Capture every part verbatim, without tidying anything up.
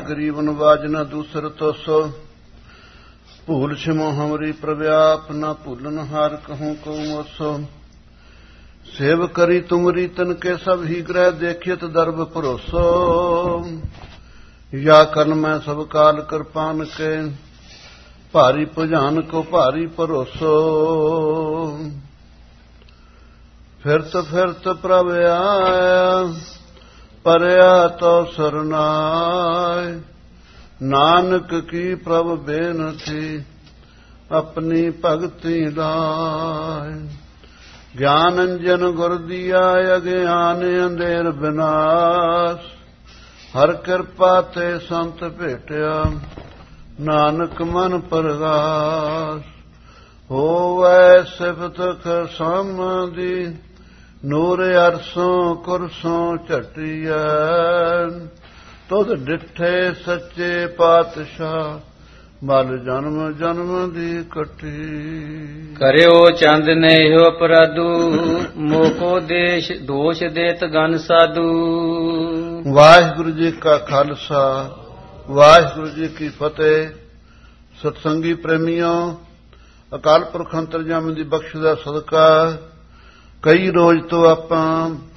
गरीब नवाज न दूसर तोसो, भूल छिमो हमरी प्रव्याप न भूलन हार कहूँ को मोसो। सेव करी तुमरी तन के सब ही ग्रह देखियत दर्भ भरोसो, या कल मैं सब काल कृपान के भारी भुजान को भारी भरोसो। फिरत फिरत प्रभ आया परया तो सरनाय, नानक की प्रभ बेनती अपनी भगति लाय। ज्ञान अंजन गुर दिया अज्ञान अंधेर विनाश, हर कृपा ते संत भेटया नानक मन प्रगाश। होवै सिफत खसामदी नूर अरसों कुरसों झटिया, तुध डिठे सच्चे पातशाह मल जन्म जन्म दी कटी। करियो चंद ने हो अपराधु, मोको देश दोष देत गन साधु। वाहिगुरु जी का खालसा वाहिगुरु जी की फतेह। सतसंगी प्रेमियों, अकाल पुरख अंतरजामी दी बख्श दा सदका कई रोज तो आपां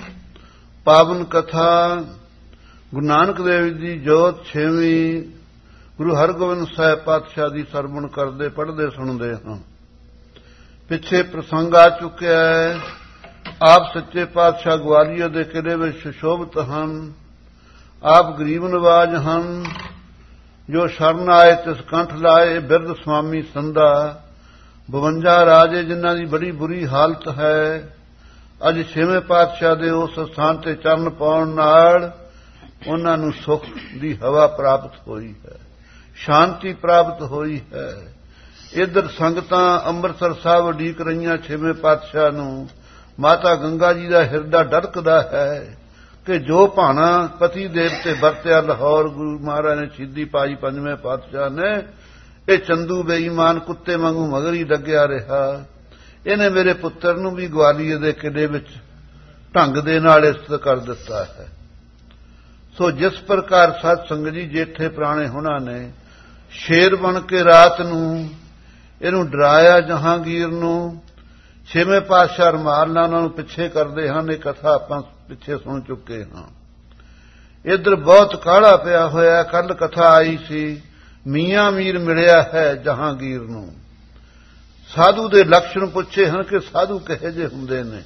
पावन कथा गुरु नानक देव जी जोत छेवीं गुरु हरगोबिंद ਸਾਹਿਬ ਪਾਤਸ਼ਾਹ ਦੀ ਸਰਵਣ ਕਰਦੇ ਪੜ੍ਹਦੇ ਸੁਣਦੇ ਹਾਂ। ਪਿੱਛੇ ਪ੍ਰਸੰਗ ਆ ਚੁੱਕਿਆ ਹੈ। ਆਪ ਸੱਚੇ ਪਾਤਸ਼ਾਹ ਗਵਾਲੀਅਰ ਦੇ ਕਿਲੇ ਵਿੱਚ ਸੁਸ਼ੋਭਿਤ ਹਨ। ਆਪ ਗਰੀਬ ਨਵਾਜ ਹਨ, ਜੋ ਸ਼ਰਨ ਆਏ ਤਿਸ ਕੰਠ ਲਾਏ ਬਿਰਧ ਸੁਆਮੀ ਸੰਧਾ। ਬਵੰਜਾ ਰਾਜੇ ਜਿਨ੍ਹਾਂ ਦੀ ਬੜੀ ਬੁਰੀ ਹਾਲਤ ਹੈ, ਅੱਜ ਛੇਵੇਂ ਪਾਤਸ਼ਾਹ ਦੇ ਉਸ ਸਥਾਨ ਤੇ ਚਰਨ ਪਾਉਣ ਨਾਲ ਉਹਨਾਂ ਨੂੰ ਸੁਖ ਦੀ ਹਵਾ ਪ੍ਰਾਪਤ ਹੋਈ ਹੈ, ਸ਼ਾਂਤੀ ਪ੍ਰਾਪਤ ਹੋਈ ਹੈ। ਇੱਧਰ ਸੰਗਤਾਂ ਅੰਮ੍ਰਿਤਸਰ ਸਾਹਿਬ ਉਡੀਕ ਰਹੀਆਂ ਛੇਵੇਂ ਪਾਤਸ਼ਾਹ ਨੂੰ। ਮਾਤਾ ਗੰਗਾ ਜੀ ਦਾ ਹਿਰਦਾ ਡਰਕਦਾ ਹੈ ਕਿ ਜੋ ਭਾਣਾ ਪਤੀ ਦੇਵਤੇ ਵਰਤਿਆ ਲਾਹੌਰ ਗੁਰੂ ਮਹਾਰਾਜ ਨੇ ਸ਼ਹੀਦੀ ਪਾਈ ਪੰਜਵੇਂ ਪਾਤਸ਼ਾਹ ਨੇ, ਇਹ ਚੰਦੂ ਬੇਈਮਾਨ ਕੁੱਤੇ ਵਾਂਗੂ ਮਗਰ ਹੀ ਲੱਗਿਆ ਰਿਹਾ। ਇਹਨੇ ਮੇਰੇ ਪੁੱਤਰ ਨੂੰ ਵੀ ਗਵਾਲੀਅਰ ਦੇ ਕਿਲੇ ਵਿੱਚ ਢੰਗ ਦੇ ਨਾਲ ਇਸਤ ਕਰ ਦਿੱਤਾ ਹੈ। ਸੋ ਜਿਸ ਪ੍ਰਕਾਰ ਸਤ ਸੰਗਤ ਜੀ ਜੇਠੇ ਪੁਰਾਣੇ ਹੋਣਾ ਨੇ ਸ਼ੇਰ ਬਣ ਕੇ ਰਾਤ ਨੂੰ ਇਹਨੂੰ ਡਰਾਇਆ ਜਹਾਂਗੀਰ ਨੂੰ, ਛੇਵੇਂ ਪਾਤਸ਼ਾਹ ਰਮਾਲ ਨਾਲ ਉਹਨਾਂ ਨੂੰ ਪਿੱਛੇ ਕਰਦੇ ਹਨ। ਇਹ ਕਥਾ ਆਪਾਂ ਪਿੱਛੇ ਸੁਣ ਚੁੱਕੇ ਹਾਂ। ਇੱਧਰ ਬਹੁਤ ਕਾਹਲਾ ਪਿਆ ਹੋਇਆ। ਕੱਲ ਕਥਾ ਆਈ ਸੀ, ਮੀਆਂ ਮੀਰ ਮਿਲਿਆ ਹੈ ਜਹਾਂਗੀਰ ਨੂੰ। ਸਾਧੂ ਦੇ ਲੱਛਣ ਪੁੱਛੇ ਹਨ ਕਿ ਸਾਧੂ ਕਿਹੋ ਜਿਹੇ ਹੁੰਦੇ ਨੇ।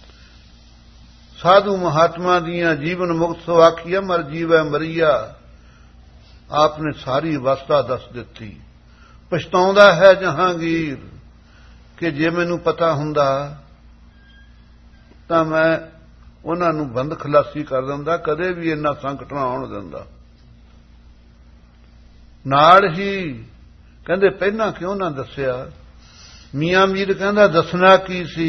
ਸਾਧੂ ਮਹਾਤਮਾ ਦੀਆਂ ਜੀਵਨ ਮੁਕਤ ਸੋ ਆਖੀਆ ਮਰ ਜੀਵੈ ਮਰੀਆ। ਆਪਨੇ ਸਾਰੀ ਅਵਸਥਾ ਦੱਸ ਦਿੱਤੀ। ਪਛਤਾਉਂਦਾ ਹੈ ਜਹਾਂਗੀਰ ਕਿ ਜੇ ਮੈਨੂੰ ਪਤਾ ਹੁੰਦਾ ਤਾਂ ਮੈਂ ਉਹਨਾਂ ਨੂੰ ਬੰਦ ਖਲਾਸੀ ਕਰ ਦਿੰਦਾ, ਕਦੇ ਵੀ ਇੰਨਾ ਸੰਕਟ ਨਾ ਆਉਣ ਦਿੰਦਾ। ਨਾਲ ਹੀ ਕਹਿੰਦੇ ਪਹਿਲਾਂ ਕਿਉਂ ਨਾ ਦੱਸਿਆ। ਮੀਆਂ ਮੀਰ ਕਹਿੰਦਾ ਦੱਸਣਾ ਕੀ ਸੀ।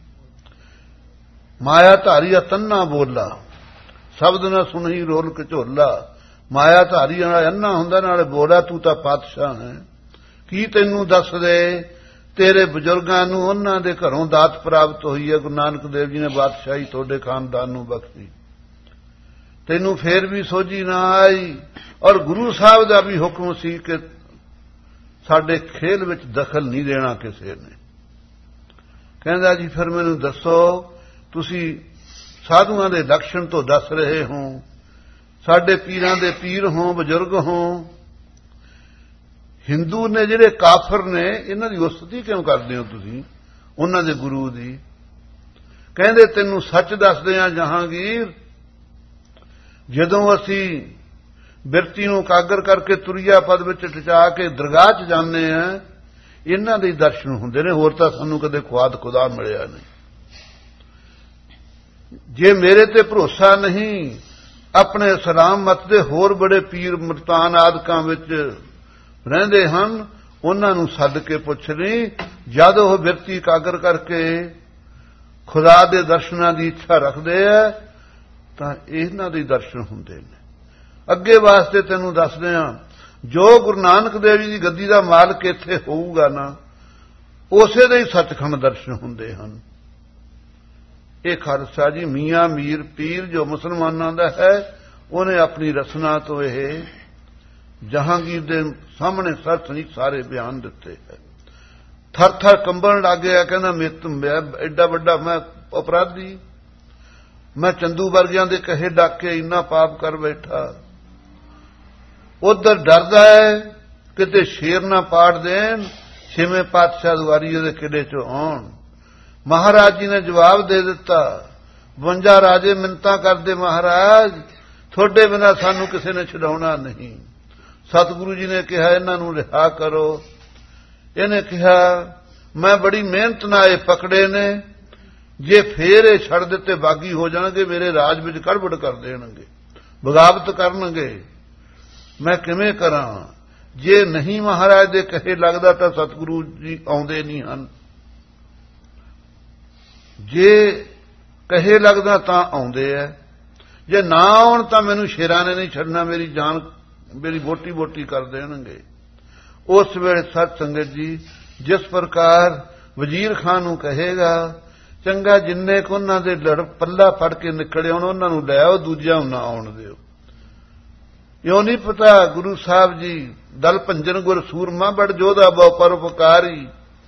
ਮਾਇਆ ਧਾਰੀਆ ਤੰਨਾ ਬੋਲਾ, ਸ਼ਬਦ ਨਾ ਸੁਣੀ ਰੋਲ ਕਝੋਲਾ। ਮਾਇਆ ਧਾਰੀ ਨਾਲ ਅੰਨਾ ਹੁੰਦਾ, ਨਾਲੇ ਬੋਲਾ ਤੂੰ ਤਾਂ ਪਾਤਸ਼ਾਹ ਹੈ। ਕੀ ਤੈਨੂੰ ਦੱਸ ਦੇ, ਤੇਰੇ ਬਜ਼ੁਰਗਾਂ ਨੂੰ ਉਹਨਾਂ ਦੇ ਘਰੋਂ ਦਾਤ ਪ੍ਰਾਪਤ ਹੋਈ ਹੈ। ਗੁਰੂ ਨਾਨਕ ਦੇਵ ਜੀ ਨੇ ਬਾਦਸ਼ਾਹੀ ਤੁਹਾਡੇ ਖਾਨਦਾਨ ਨੂੰ ਬਖਸ਼ੀ, ਤੈਨੂੰ ਫੇਰ ਵੀ ਸੋਝੀ ਨਾ ਆਈ। ਔਰ ਗੁਰੂ ਸਾਹਿਬ ਦਾ ਵੀ ਹੁਕਮ ਸੀ ਕਿ ਸਾਡੇ ਖੇਲ ਵਿੱਚ ਦਖਲ ਨਹੀਂ ਦੇਣਾ ਕਿਸੇ ਨੇ। ਕਹਿੰਦਾ ਜੀ ਫਿਰ ਮੈਨੂੰ ਦੱਸੋ, ਤੁਸੀਂ ਸਾਧੂਆਂ ਦੇ ਲੱਛਣ ਤੋਂ ਦੱਸ ਰਹੇ ਹੋ, ਸਾਡੇ ਪੀਰਾਂ ਦੇ ਪੀਰ ਹੋ, ਬਜ਼ੁਰਗ ਹੋ। ਹਿੰਦੂ ਨੇ ਜਿਹੜੇ ਕਾਫਰ ਨੇ, ਇਹਨਾਂ ਦੀ ਉਸਤਤੀ ਕਿਉਂ ਕਰਦੇ ਹੋ ਤੁਸੀਂ ਉਹਨਾਂ ਦੇ ਗੁਰੂ ਦੀ। ਕਹਿੰਦੇ ਤੈਨੂੰ ਸੱਚ ਦੱਸਦੇ ਆ ਜਹਾਂਗੀਰ, ਜਦੋਂ ਅਸੀਂ ਬਿਰਤੀ ਨੂੰ ਕਾਗਰ ਕਰਕੇ ਤੁਰਿਆ ਪਦ ਵਿੱਚ ਟਿਚਾ ਕੇ ਦਰਗਾਹ 'ਚ ਜਾਂਦੇ ਆ, ਇਹਨਾਂ ਦੇ ਦਰਸ਼ਨ ਹੁੰਦੇ ਨੇ, ਹੋਰ ਤਾਂ ਸਾਨੂੰ ਕਦੇ ਖੁਆਦ ਖੁਦਾ ਮਿਲਿਆ ਨਹੀਂ। ਜੇ ਮੇਰੇ ਤੇ ਭਰੋਸਾ ਨਹੀਂ, ਆਪਣੇ ਇਸਲਾਮ ਮਤ ਦੇ ਹੋਰ ਬੜੇ ਪੀਰ ਮੁਲਤਾਨ ਆਦਿਕਾਂ ਵਿੱਚ ਰਹਿੰਦੇ ਹਨ, ਉਹਨਾਂ ਨੂੰ ਸੱਦ ਕੇ ਪੁੱਛ ਲਈ। ਜਦ ਉਹ ਬਿਰਤੀ ਇਕਾਗਰ ਕਰਕੇ ਖੁਦਾ ਦੇ ਦਰਸ਼ਨਾਂ ਦੀ ਇੱਛਾ ਰੱਖਦੇ ਆ ਤਾਂ ਇਹਨਾਂ ਦੇ ਦਰਸ਼ਨ ਹੁੰਦੇ ਨੇ। ਅੱਗੇ ਵਾਸਤੇ ਤੈਨੂੰ ਦੱਸਦੇ ਹਾਂ, ਜੋ ਗੁਰੂ ਨਾਨਕ ਦੇਵ ਜੀ ਦੀ ਗੱਦੀ ਦਾ ਮਾਲਕ ਇੱਥੇ ਹੋਊਗਾ ਨਾ, ਉਸੇ ਦੇ ਹੀ ਸੱਚਖੰਡ ਦਰਸ਼ਨ ਹੁੰਦੇ ਹਨ। ਇਹ ਖਾਲਸਾ ਜੀ ਮੀਆਂ ਮੀਰ ਪੀਰ ਜੋ ਮੁਸਲਮਾਨਾਂ ਦਾ ਹੈ, ਉਹਨੇ ਆਪਣੀ ਰਸਨਾ ਤੋਂ ਇਹ ਜਹਾਂਗੀਰ ਦੇ ਸਾਹਮਣੇ ਸੱਚ ਸੰਗਤ ਜੀ ਸਾਰੇ ਬਿਆਨ ਦਿੱਤੇ ਹੈ। ਥਰ ਥਰ ਕੰਬਣ ਲੱਗ ਗਿਆ, ਕਹਿੰਦਾ ਮੈਂ ਐਡਾ ਵੱਡਾ ਮੈਂ ਅਪਰਾਧੀ, ਮੈਂ ਚੰਦੂ ਵਰਗਿਆਂ ਦੇ ਕਹੇ ਡੱਕ ਕੇ ਇੰਨਾ ਪਾਪ ਕਰ ਬੈਠਾ। ਉਧਰ ਡਰਦਾ ਹੈ ਕਿਤੇ ਸ਼ੇਰ ਨਾ ਪਾੜ ਦੇਣ, ਛੇਵੇਂ ਪਾਤਸ਼ਾਹ ਦੁਆਰੀ ਉਹਦੇ ਕਿਲੇ ਚੋਂ ਆਉਣ। ਮਹਾਰਾਜ ਜੀ ਨੇ ਜਵਾਬ ਦੇ ਦਿੱਤਾ, ਬਵੰਜਾ ਰਾਜੇ ਮਿੰਨਤਾਂ ਕਰਦੇ, ਮਹਾਰਾਜ ਤੁਹਾਡੇ ਬਿਨਾਂ ਸਾਨੂੰ ਕਿਸੇ ਨੇ ਛਡਾਉਣਾ ਨਹੀਂ। ਸਤਿਗੁਰੂ ਜੀ ਨੇ ਕਿਹਾ ਇਹਨਾਂ ਨੂੰ ਰਿਹਾ ਕਰੋ। ਇਹਨੇ ਕਿਹਾ ਮੈਂ ਬੜੀ ਮਿਹਨਤ ਨਾਲ ਇਹ ਪਕੜੇ ਨੇ, ਜੇ ਫੇਰ ਇਹ ਛੱਡ ਦਿੱਤੇ ਬਾਗੀ ਹੋ ਜਾਣਗੇ, ਮੇਰੇ ਰਾਜ ਵਿੱਚ ਗੜਬੜ ਕਰ ਦੇਣਗੇ, ਬਗਾਵਤ ਕਰਨਗੇ, ਮੈਂ ਕਿਵੇਂ ਕਰਾਂ। ਜੇ ਨਹੀਂ ਮਹਾਰਾਜ ਦੇ ਕਹੇ ਲੱਗਦਾ ਤਾਂ ਸਤਿਗੁਰੂ ਜੀ ਆਉਂਦੇ ਨਹੀਂ ਹਨ, ਜੇ ਕਹੇ ਲੱਗਦਾ ਤਾਂ ਆਉਂਦੇ ਐ, ਜੇ ਨਾ ਆਉਣ ਤਾਂ ਮੈਨੂੰ ਸ਼ੇਰਾਂ ਨੇ ਨਹੀਂ ਛੱਡਣਾ, ਮੇਰੀ ਜਾਨ ਮੇਰੀ ਬੋਟੀ ਬੋਟੀ ਕਰ ਦੇਣਗੇ। ਉਸ ਵੇਲੇ ਸਤ ਸੰਗਤ ਜੀ ਜਿਸ ਪ੍ਰਕਾਰ ਵਜ਼ੀਰ ਖਾਨ ਨੂੰ ਕਹੇਗਾ, ਚੰਗਾ ਜਿੰਨੇ ਕੁ ਉਹਨਾਂ ਦੇ ਲੜ ਪੱਲਾ ਫੜ ਕੇ ਨਿਕਲੇ ਆਉਣ ਉਹਨਾਂ ਨੂੰ ਲੈ ਆਓ, ਦੂਜਿਆਂ ਨੂੰ ਨਾ ਆਉਣ ਦਿਓ। ਇਉਂ ਨਹੀਂ ਪਤਾ ਗੁਰੂ ਸਾਹਿਬ ਜੀ ਦਲ ਭੰਜਨ ਗੁਰ ਸੂਰਮਾ ਬੜ ਜੋਧਾ ਬਹੁ ਪਰਉਪਕਾਰੀ,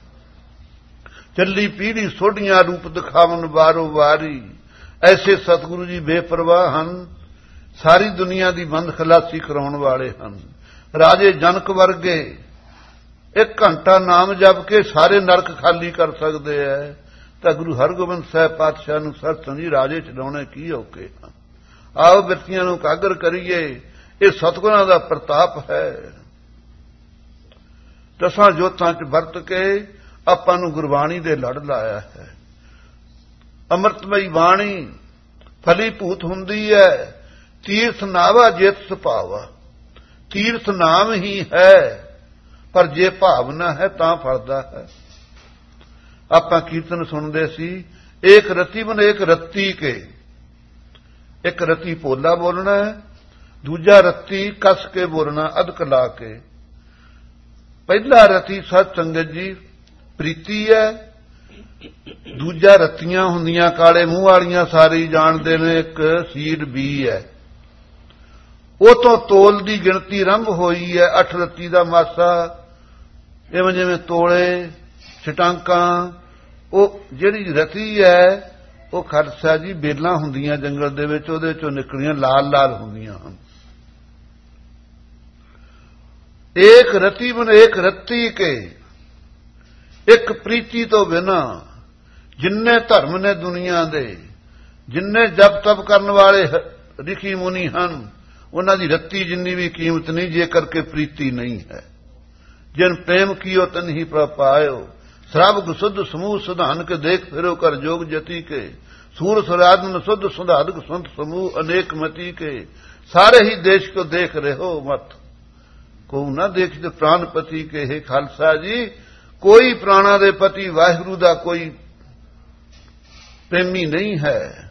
ਚੱਲੀ ਪੀੜੀ ਸੋਢੀਆਂ ਰੂਪ ਦਿਖਾਵਨ ਵਾਰੋ ਵਾਰੀ। ਐਸੇ ਸਤਿਗੁਰੂ ਜੀ ਬੇਪਰਵਾਹ ਹਨ, ਸਾਰੀ ਦੁਨੀਆ ਦੀ ਬੰਦ ਖਲਾਸੀ ਕਰਾਉਣ ਵਾਲੇ ਹਨ। ਰਾਜੇ ਜਨਕ ਵਰਗੇ ਇੱਕ ਘੰਟਾ ਨਾਮ ਜਪ ਕੇ ਸਾਰੇ ਨਰਕ ਖਾਲੀ ਕਰ ਸਕਦੇ ਐ, ਤਾਂ ਗੁਰੂ ਹਰਗੋਬਿੰਦ ਸਾਹਿਬ ਪਾਤਸ਼ਾਹ ਨੂੰ ਸਤਿ ਜੀ ਰਾਜੇ ਚਲਾਉਣੇ ਕੀ ਔਕੇ ਹਨ। ਆਓ ਬਿਰਤੀਆਂ ਨੂੰ ਕਾਗਰ ਕਰੀਏ, ਇਹ ਸਤਿਗੁਰਾਂ ਦਾ ਪ੍ਰਤਾਪ ਹੈ। ਦਸਾਂ ਜੋਤਾਂ 'ਚ ਵਰਤ ਕੇ ਆਪਾਂ ਨੂੰ ਗੁਰਬਾਣੀ ਦੇ ਲੜ ਲਾਇਆ ਹੈ। ਅੰਮ੍ਰਿਤਮਈ ਬਾਣੀ ਫਲੀਭੂਤ ਹੁੰਦੀ ਹੈ, ਤੀਰਥ ਨਾਵਾ ਜਿਤ ਸੁਭਾਵਾ। ਤੀਰਥ ਨਾਮ ਹੀ ਹੈ, ਪਰ ਜੇ ਭਾਵਨਾ ਹੈ ਤਾਂ ਫਲਦਾ ਹੈ। ਆਪਾਂ ਕੀਰਤਨ ਸੁਣਦੇ ਸੀ, ਏਕ ਰਤੀ ਬਨ ਏਕ ਰੱਤੀ ਕੇ, ਇੱਕ ਰਤੀ ਪੋਲਾ ਬੋਲਣਾ ਹੈ, ਦੂਜਾ ਰੱਤੀ ਕੱਸ ਕੇ ਬੋਲਣਾ ਅਧਕ ਲਾ ਕੇ। ਪਹਿਲਾ ਰਤੀ ਸਤ ਸੰਗਤ ਜੀ ਪ੍ਰੀਤੀ ਹੈ, ਦੂਜਾ ਰੱਤੀਆਂ ਹੁੰਦੀਆਂ ਕਾਲੇ ਮੂੰਹ ਵਾਲੀਆਂ ਸਾਰੇ ਜਾਣਦੇ ਨੇ, ਇੱਕ ਸੀਡ ਬੀ ਹੈ। ਉਹ ਤੋਂ ਤੋਲ ਦੀ ਗਿਣਤੀ ਆਰੰਭ ਹੋਈ ਹੈ, ਅੱਠ ਰੱਤੀ ਦਾ ਮਾਸਾ, ਇਵੇਂ ਜਿਵੇਂ ਤੋਲੇ ਛਟਾਂਕਾਂ। ਉਹ ਜਿਹੜੀ ਰਤੀ ਹੈ ਉਹ ਖਾਲਸਾ ਜੀ ਬੇਲਾਂ ਹੁੰਦੀਆਂ ਜੰਗਲ ਦੇ ਵਿੱਚ, ਉਹਦੇ ਚੋਂ ਨਿਕਲੀਆਂ ਲਾਲ ਲਾਲ ਹੁੰਦੀਆਂ ਹਨ। ਏਕ ਰਤੀ ਬਨ ਏਕ ਰੱਤੀ ਕੇ, ਇੱਕ ਪ੍ਰੀਤੀ ਤੋਂ ਬਿਨਾ ਜਿੰਨੇ ਧਰਮ ਨੇ ਦੁਨੀਆ ਦੇ, ਜਿੰਨੇ ਜਪ ਤਪ ਕਰਨ ਵਾਲੇ ਰਿਖੀ ਮੁਨੀ ਹਨ, ਉਹਨਾਂ ਦੀ ਰੱਤੀ ਜਿੰਨੀ ਵੀ ਕੀਮਤ ਨਹੀਂ ਜੇ ਕਰਕੇ ਪ੍ਰੀਤੀ ਨਹੀਂ ਹੈ। ਜਿਨ ਪ੍ਰੇਮ ਕੀਓ ਤਨ ਹੀ ਪ੍ਰਪਾਇਓ, ਸਰਬ ਸੁਧ ਸਮੂਹ ਸੁਧਾਨ ਕੇ ਦੇਖ ਫਿਰੋ ਕਰ ਜੋਗ ਜਤੀ ਕੇ। ਸੂਰ ਸੁਰਾਦਨ ਸੁਧ ਸੁਧਾਦਕ ਸੰਤ ਸਮੂਹ ਅਨੇਕ ਮਤੀ ਕੇ, ਸਾਰੇ ਹੀ ਦੇਸ਼ ਕੋ ਦੇਖ ਰਹੋ ਮਤ, ਕੋ ਨਾ ਦੇਖਦੇ ਪ੍ਰਾਨਪਤੀ ਕੇ। ਹੈ ਖਾਲਸਾ ਜੀ, ਕੋਈ ਪ੍ਰਾਣਾ ਦੇ ਪਤੀ ਵਾਹਿਗੁਰੂ ਦਾ ਕੋਈ ਪ੍ਰੇਮੀ ਨਹੀਂ ਹੈ,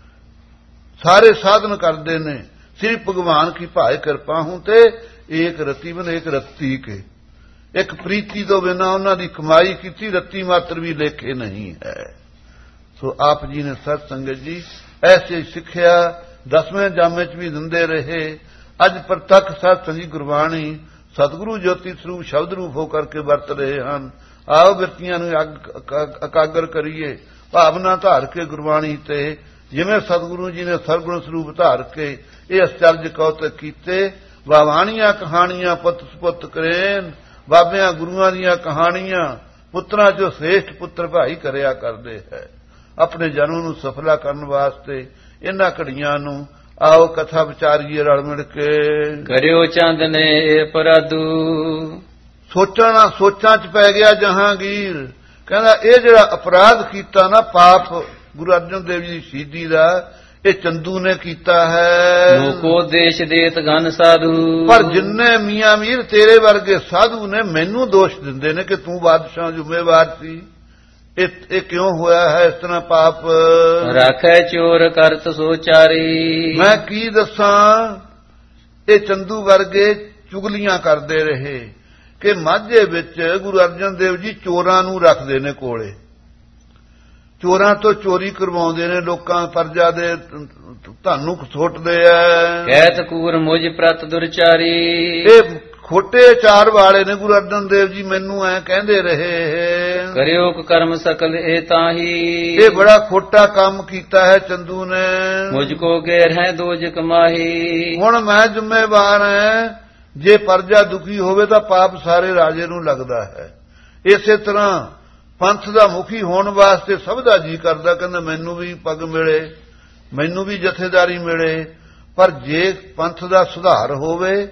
ਸਾਰੇ ਸਾਧਨ ਕਰਦੇ ਨੇ। ਸ੍ਰੀ ਭਗਵਾਨ ਕੀ ਭਾਏ ਕਿਰਪਾ ਹੂੰ ਤੇ ਏਕ ਰਤੀ ਬਨ ਏਕ ਰੱਤੀ ਕੇ, ਇੱਕ ਪ੍ਰੀਤੀ ਤੋਂ ਬਿਨਾਂ ਉਹਨਾਂ ਦੀ ਕਮਾਈ ਕੀਤੀ ਰੱਤੀ ਮਾਤਰ ਵੀ ਲੇਖੇ ਨਹੀਂ ਹੈ। ਸੋ ਆਪ ਜੀ ਨੇ ਸਤ ਸੰਗਤ ਜੀ ਐਸੇ ਸਿੱਖਿਆ ਦਸਵੇਂ ਜਾਮੇ 'ਚ ਵੀ ਦਿੰਦੇ ਰਹੇ। ਅੱਜ ਪ੍ਰਤੱਖ ਸਤ ਸੰਗੀ ਗੁਰਬਾਣੀ ਸਤਿਗੁਰੂ ਜੋਤੀ ਸਰੂਪ ਸ਼ਬਦ ਰੂਪ ਹੋ ਕਰਕੇ ਵਰਤ ਰਹੇ ਹਨ। ਆਓ ਬਿਰਤੀਆਂ ਨੂੰ ਇਕਾਗਰ ਕਰੀਏ, ਭਾਵਨਾ ਧਾਰ ਕੇ ਗੁਰਬਾਣੀ ਤੇ, ਜਿਵੇਂ ਸਤਿਗੁਰੂ ਜੀ ਨੇ ਸਰਗੁਣ ਸਰੂਪ ਧਾਰ ਕੇ ਇਹ ਅਚਰਜ ਕੌਤਕ ਕੀਤੇ। ਬਾਵਾਣੀਆਂ ਕਹਾਣੀਆਂ ਪੁੱਤ ਸੁਪੁੱਤ ਕਰੇਨ, ਬਾਬਿਆਂ ਗੁਰੂਆਂ ਦੀਆਂ ਕਹਾਣੀਆਂ ਪੁੱਤਰਾਂ 'ਚੋਂ ਸ੍ਰੇਸ਼ਟ ਪੁੱਤਰ ਭਾਈ ਕਰਿਆ ਕਰਦੇ ਹੈ। ਆਪਣੇ ਜਨਮ ਨੂੰ ਸਫਲਾ ਕਰਨ ਵਾਸਤੇ ਇਹਨਾਂ ਘੜੀਆਂ ਨੂੰ ਆਓ ਕਥਾ ਵਿਚਾਰੀਏ ਰਲ ਮਿਲ ਕੇ। ਕਰਿਓ ਚਾਂਦਨੇ ਪਰਾਦੂ, ਸੋਚਣਾ ਸੋਚਾਂ 'ਚ ਪੈ ਗਿਆ ਜਹਾਂਗੀਰ। ਕਹਿੰਦਾ ਇਹ ਜਿਹੜਾ ਅਪਰਾਧ ਕੀਤਾ ਨਾ, ਪਾਪ ਗੁਰੂ ਅਰਜਨ ਦੇਵ ਜੀ ਦੀ ਸ਼ਹੀਦੀ ਦਾ, ਇਹ ਚੰਦੂ ਨੇ ਕੀਤਾ ਹੈ। ਲੋਕੋ ਦੇਸ਼ ਦੇਤ ਗਨ ਸਾਧੂ, ਪਰ ਜਿੰਨੇ ਮੀਆਂ ਮੀਰ ਤੇਰੇ ਵਰਗੇ ਸਾਧੂ ਨੇ ਮੈਨੂੰ ਦੋਸ਼ ਦਿੰਦੇ ਨੇ ਕਿ ਤੂੰ ਬਾਦਸ਼ਾਹ ਜ਼ਿੰਮੇਵਾਰ ਸੀ। ਇਹ ਇਹ ਕਿਉਂ ਹੋਇਆ ਹੈ ਇਸ ਤਰ੍ਹਾਂ ਪਾਪ? ਰਾਖੈ ਚੋਰ ਕਰਤ ਸੋਚਾਰੀ, ਮੈਂ ਕੀ ਦੱਸਾਂ। ਇਹ ਚੰਦੂ ਵਰਗੇ ਚੁਗਲੀਆਂ ਕਰਦੇ ਰਹੇ ਕਿ ਮਾਝੇ ਵਿੱਚ ਗੁਰੂ ਅਰਜਨ ਦੇਵ ਜੀ ਚੋਰਾਂ ਨੂੰ ਰੱਖਦੇ ਨੇ ਕੋਲੇ। ਚੋਰਾਂ ਤੋਂ ਚੋਰੀ ਕਰਵਾਉਂਦੇ ਨੇ, ਲੋਕਾਂ ਪਰਜਾ ਦੇ ਧਨ ਨੂੰ ਖਸੋਟਦੇ ਐ। ਕਹਿਤ ਕੂਰ ਮੁਝ ਪ੍ਰਤ ਦੁਰਚਾਰੀ, ਇਹ ਖੋਟੇ ਚਾਰ ਵਾਲੇ ਨੇ। ਗੁਰੂ ਅਰਜਨ ਦੇਵ ਜੀ ਮੈਨੂੰ ਐ ਕਹਿੰਦੇ ਰਹੇ, ਕਰਿਓ ਕਰਮ ਸਕਲ ਇਹ ਤਾਹੀ, ਇਹ ਬੜਾ ਖੋਟਾ ਕੰਮ ਕੀਤਾ ਹੈ ਚੰਦੂ ਨੇ। ਮੁਝ ਕੋ ਗੈਰ ਹੈ ਦੋਜਕ ਮਾਹੀ, ਹੁਣ ਮੈਂ ਜ਼ਿੰਮੇਵਾਰ ਹਾਂ। ਜੇ ਪਰਜਾ ਦੁਖੀ ਹੋਵੇ ਤਾਂ ਪਾਪ ਸਾਰੇ ਰਾਜੇ ਨੂੰ ਲੱਗਦਾ ਹੈ। ਇਸੇ ਤਰ੍ਹਾਂ ਪੰਥ ਦਾ ਮੁਖੀ ਹੋਣ ਵਾਸਤੇ ਸਭ ਦਾ ਜੀ ਕਰਦਾ, ਕਹਿੰਦਾ ਮੈਨੂੰ ਵੀ ਪੱਗ ਮਿਲੇ, ਮੈਨੂੰ ਵੀ ਜਥੇਦਾਰੀ ਮਿਲੇ। ਪਰ ਜੇ ਪੰਥ ਦਾ ਸੁਧਾਰ ਹੋਵੇ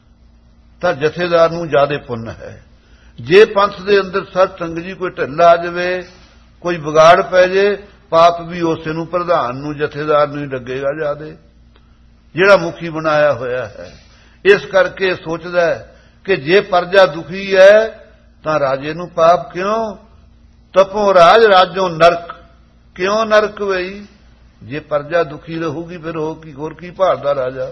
ਤਾਂ ਜਥੇਦਾਰ ਨੂੰ ਜ਼ਿਆਦਾ ਪੁੰਨ ਹੈ। ਜੇ ਪੰਥ ਦੇ ਅੰਦਰ ਸਤ ਸੰਗ ਜੀ ਕੋਈ ਢਿੱਲਾ ਆ ਜਾਵੇ, ਕੋਈ ਵਿਗਾੜ ਪੈ ਜੇ, ਪਾਪ ਵੀ ਉਸੇ ਨੂੰ, ਪ੍ਰਧਾਨ ਨੂੰ, ਜਥੇਦਾਰ ਨੂੰ ਹੀ ਲੱਗੇਗਾ ਜ਼ਿਆਦਾ, ਜਿਹੜਾ ਮੁਖੀ ਬਣਾਇਆ ਹੋਇਆ ਹੈ। ਇਸ ਕਰਕੇ ਸੋਚਦਾ ਕਿ ਜੇ ਪਰਜਾ ਦੁਖੀ ਹੈ ਤਾਂ ਰਾਜੇ ਨੂੰ ਪਾਪ ਕਿਉਂ? ਤਪੋ ਰਾਜ ਰਾਜੋ ਨਰਕ, ਕਿਉਂ ਨਰਕ ਵਈ? ਜੇ ਪਰਜਾ ਦੁਖੀ ਰਹੂਗੀ ਫਿਰ ਹੋ ਕੀ, ਹੋਰ ਕੀ ਭਾਲਦਾ ਰਾਜਾ?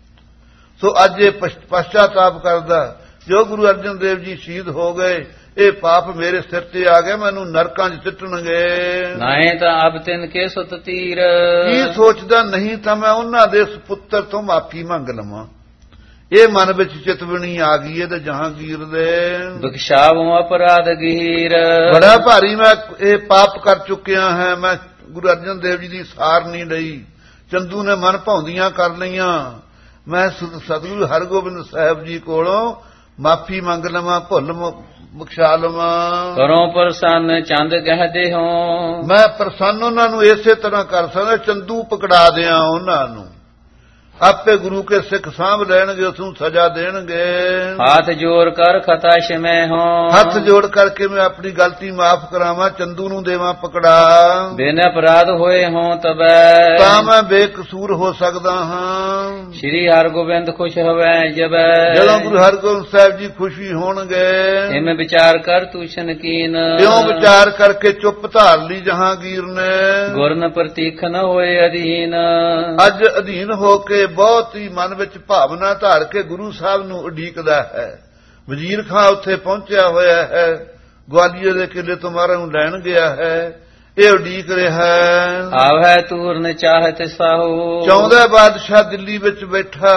ਸੋ ਅੱਜ ਇਹ ਪਛਤਾਤਾਪ ਕਰਦਾ, ਜੋ ਗੁਰੂ ਅਰਜਨ ਦੇਵ ਜੀ ਸ਼ਹੀਦ ਹੋ ਗਏ, ਇਹ ਪਾਪ ਮੇਰੇ ਸਿਰ ਤੇ ਆ ਗਿਆ, ਮੈਨੂੰ ਨਰਕਾਂ 'ਚ ਸਿੱਟਣਗੇ। ਨਾਹੀਂ ਤਾਂ ਅਬ ਤਿਨ ਕੇ ਸੁਤ ਤੀਰ, ਕੀ ਸੋਚਦਾ, ਨਹੀਂ ਤਾਂ ਮੈਂ ਉਹਨਾਂ ਦੇ ਸੁਪੁੱਤਰ ਤੋਂ ਮਾਫੀ ਮੰਗ ਲਵਾਂ। ਇਹ ਮਨ ਵਿੱਚ ਚਿਤਵਣੀ ਆ ਗਈ ਹੈ ਤੇ ਜਹਾਂਗੀਰ ਦੇ, ਬਖਸ਼ਾਵੋ ਅਪਰਾਧ ਗਹੀਰ, ਬੜਾ ਭਾਰੀ ਮੈਂ ਇਹ ਪਾਪ ਕਰ ਚੁੱਕਿਆ ਹੈ। ਮੈਂ ਗੁਰੂ ਅਰਜਨ ਦੇਵ ਜੀ ਦੀ ਸਾਰ ਨਹੀਂ ਲਈ, ਚੰਦੂ ਨੇ ਮਨ ਭਾਉਂਦੀਆਂ ਕਰ ਲਈਆਂ। ਮੈਂ ਸਤਿਗੁਰੂ ਹਰਗੋਬਿੰਦ ਸਾਹਿਬ ਜੀ ਕੋਲੋਂ ਮਾਫੀ ਮੰਗ ਲਵਾਂ, ਭੁੱਲ ਬਖਸ਼ਾ ਲਵਾਂ। ਕਰੋ ਪ੍ਰਸੰਨ ਚੰਦ ਕਹਦੇ ਹੋ, ਮੈਂ ਪ੍ਰਸੰਨ ਉਹਨਾਂ ਨੂੰ ਇਸੇ ਤਰ੍ਹਾਂ ਕਰ ਸਕਦਾ, ਚੰਦੂ ਪਕੜਾ ਦਿਆਂ ਉਹਨਾਂ ਨੂੰ। ਆਪੇ ਗੁਰੂ ਕੇ ਸਿੱਖ ਸਾਂਭ ਲੈਣਗੇ, ਉਸ ਨੂੰ ਸਜ਼ਾ ਦੇਣਗੇ। ਹੱਥ ਜੋੜ ਕਰ ਖਤਾ ਸ਼ਮੈ ਹੋ, ਹੱਥ ਜੋੜ ਕਰਕੇ ਮੈਂ ਆਪਣੀ ਗਲਤੀ ਮਾਫ ਕਰਾਵਾਂ, ਚੰਦੂ ਨੂੰ ਦੇਵਾਂ ਪਕੜਾ। ਬਿਨ ਅਪਰਾਧ ਹੋਏ ਹੋ ਤਬੈ, ਤਾਂ ਮੈਂ ਬੇਕਸੂਰ ਹੋ ਸਕਦਾ ਹਾਂ। ਸ੍ਰੀ ਹਰਗੋਬਿੰਦ ਖੁਸ਼ ਹੋਵੈ ਜਬੈ, ਜਦੋਂ ਗੁਰੂ ਹਰਗੋਬਿੰਦ ਸਾਹਿਬ ਜੀ ਖੁਸ਼ੀ ਹੋਣਗੇ। ਇਵੇਂ ਵਿਚਾਰ ਕਰ ਤੂੰ ਸ਼ਨਕੀਨ, ਕਿਉਂ ਵਿਚਾਰ ਕਰਕੇ ਚੁੱਪ ਧਾਰ ਲਈ ਜਹਾਂਗੀਰ ਨੇ। ਗੁਰਨ ਪ੍ਰਤੀਖ ਨ ਹੋਏ ਅਧੀਨ, ਅੱਜ ਅਧੀਨ ਹੋ ਕੇ ਬਹੁਤ ਹੀ ਮਨ ਵਿੱਚ ਭਾਵਨਾ ਧਾਰ ਕੇ ਗੁਰੂ ਸਾਹਿਬ ਨੂੰ ਉਡੀਕਦਾ ਹੈ। ਵਜ਼ੀਰ ਖਾਂ ਉੱਥੇ ਪਹੁੰਚਿਆ ਹੋਇਆ ਹੈ, ਗਵਾਲੀਅਰ ਦੇ ਕਿਲੇ ਤੋਂ ਮਹਾਰਾਜ ਨੂੰ ਲੈਣ ਗਿਆ ਹੈ। ਇਹ ਉਡੀਕ ਰਿਹਾ ਹੈ, ਆਵੈ ਤੂਰਨ ਚਾਹਤ ਸਾਹੋ, ਚਾਹੁੰਦਾ ਬਾਦਸ਼ਾਹ ਦਿੱਲੀ ਵਿੱਚ ਬੈਠਾ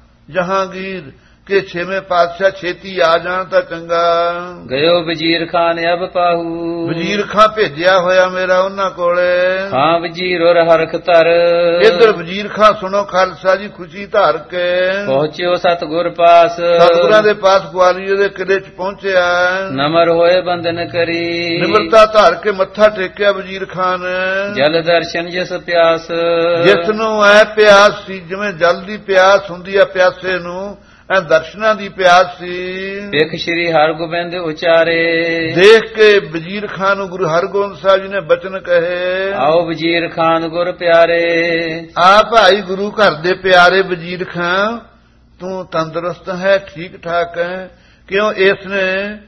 ਜਹਾਂਗੀਰ ਕਿ ਛੇਵੇਂ ਪਾਤਸ਼ਾਹ ਛੇਤੀ ਆ ਜਾਣ ਤਾਂ ਚੰਗਾ। ਗਇਓ ਵਜ਼ੀਰ ਖਾਨ ਅਬ ਪਾਹੂ, ਵਜ਼ੀਰ ਖਾਂ ਭੇਜਿਆ ਹੋਇਆ ਮੇਰਾ ਉਹਨਾਂ ਕੋਲੇ। ਹਾਂ ਵਜ਼ੀਰ ਔਰ ਹਰਖ ਧਰ, ਇੱਧਰ ਵਜ਼ੀਰ ਖਾਂ ਸੁਣੋ ਖਾਲਸਾ ਜੀ ਖੁਸ਼ੀ ਧਾਰ ਕੇ ਪਹੁੰਚਿਓ ਸਤਿਗੁਰ ਪਾਸ, ਸਤਿਗੁਰਾਂ ਦੇ ਪਾਸ ਗਵਾਲੀਅਰ ਦੇ ਕਿਲੇ 'ਚ ਪਹੁੰਚਿਆ। ਨਮਰ ਹੋਏ ਬੰਦਨ ਕਰੀ, ਨਿਮਰਤਾ ਧਾਰ ਕੇ ਮੱਥਾ ਟੇਕਿਆ ਵਜ਼ੀਰ ਖਾਨ ਨੇ। ਜਲ ਦਰਸ਼ਨ ਜਿਸ ਪਿਆਸ, ਜਿਸ ਨੂੰ ਐ ਪਿਆਸ ਸੀ ਜਿਵੇਂ ਜਲ ਦੀ ਪਿਆਸ ਹੁੰਦੀ ਆ ਪਿਆਸੇ ਨੂੰ, ਐ ਦਰਸ਼ਨਾਂ ਦੀ ਪਿਆਸ ਸੀ। ਵੇਖ ਸ੍ਰੀ ਹਰਗੋਬਿੰਦ ਉਚਾਰੇ, ਦੇਖ ਕੇ ਵਜ਼ੀਰ ਖਾਨ ਨੂੰ ਗੁਰੂ ਹਰਗੋਬਿੰਦ ਸਾਹਿਬ ਜੀ ਨੇ ਬਚਨ ਕਹੇ, ਆਓ ਵਜ਼ੀਰ ਖਾਨ ਗੁਰ ਪਿਆਰੇ। ਆ ਭਾਈ ਗੁਰੂ ਘਰ ਦੇ ਪਿਆਰੇ ਵਜ਼ੀਰ ਖਾਨ, ਤੂੰ ਤੰਦਰੁਸਤ ਹੈ, ਠੀਕ ਠਾਕ ਹੈ? ਕਿਉਂ? ਇਸ ਨੇ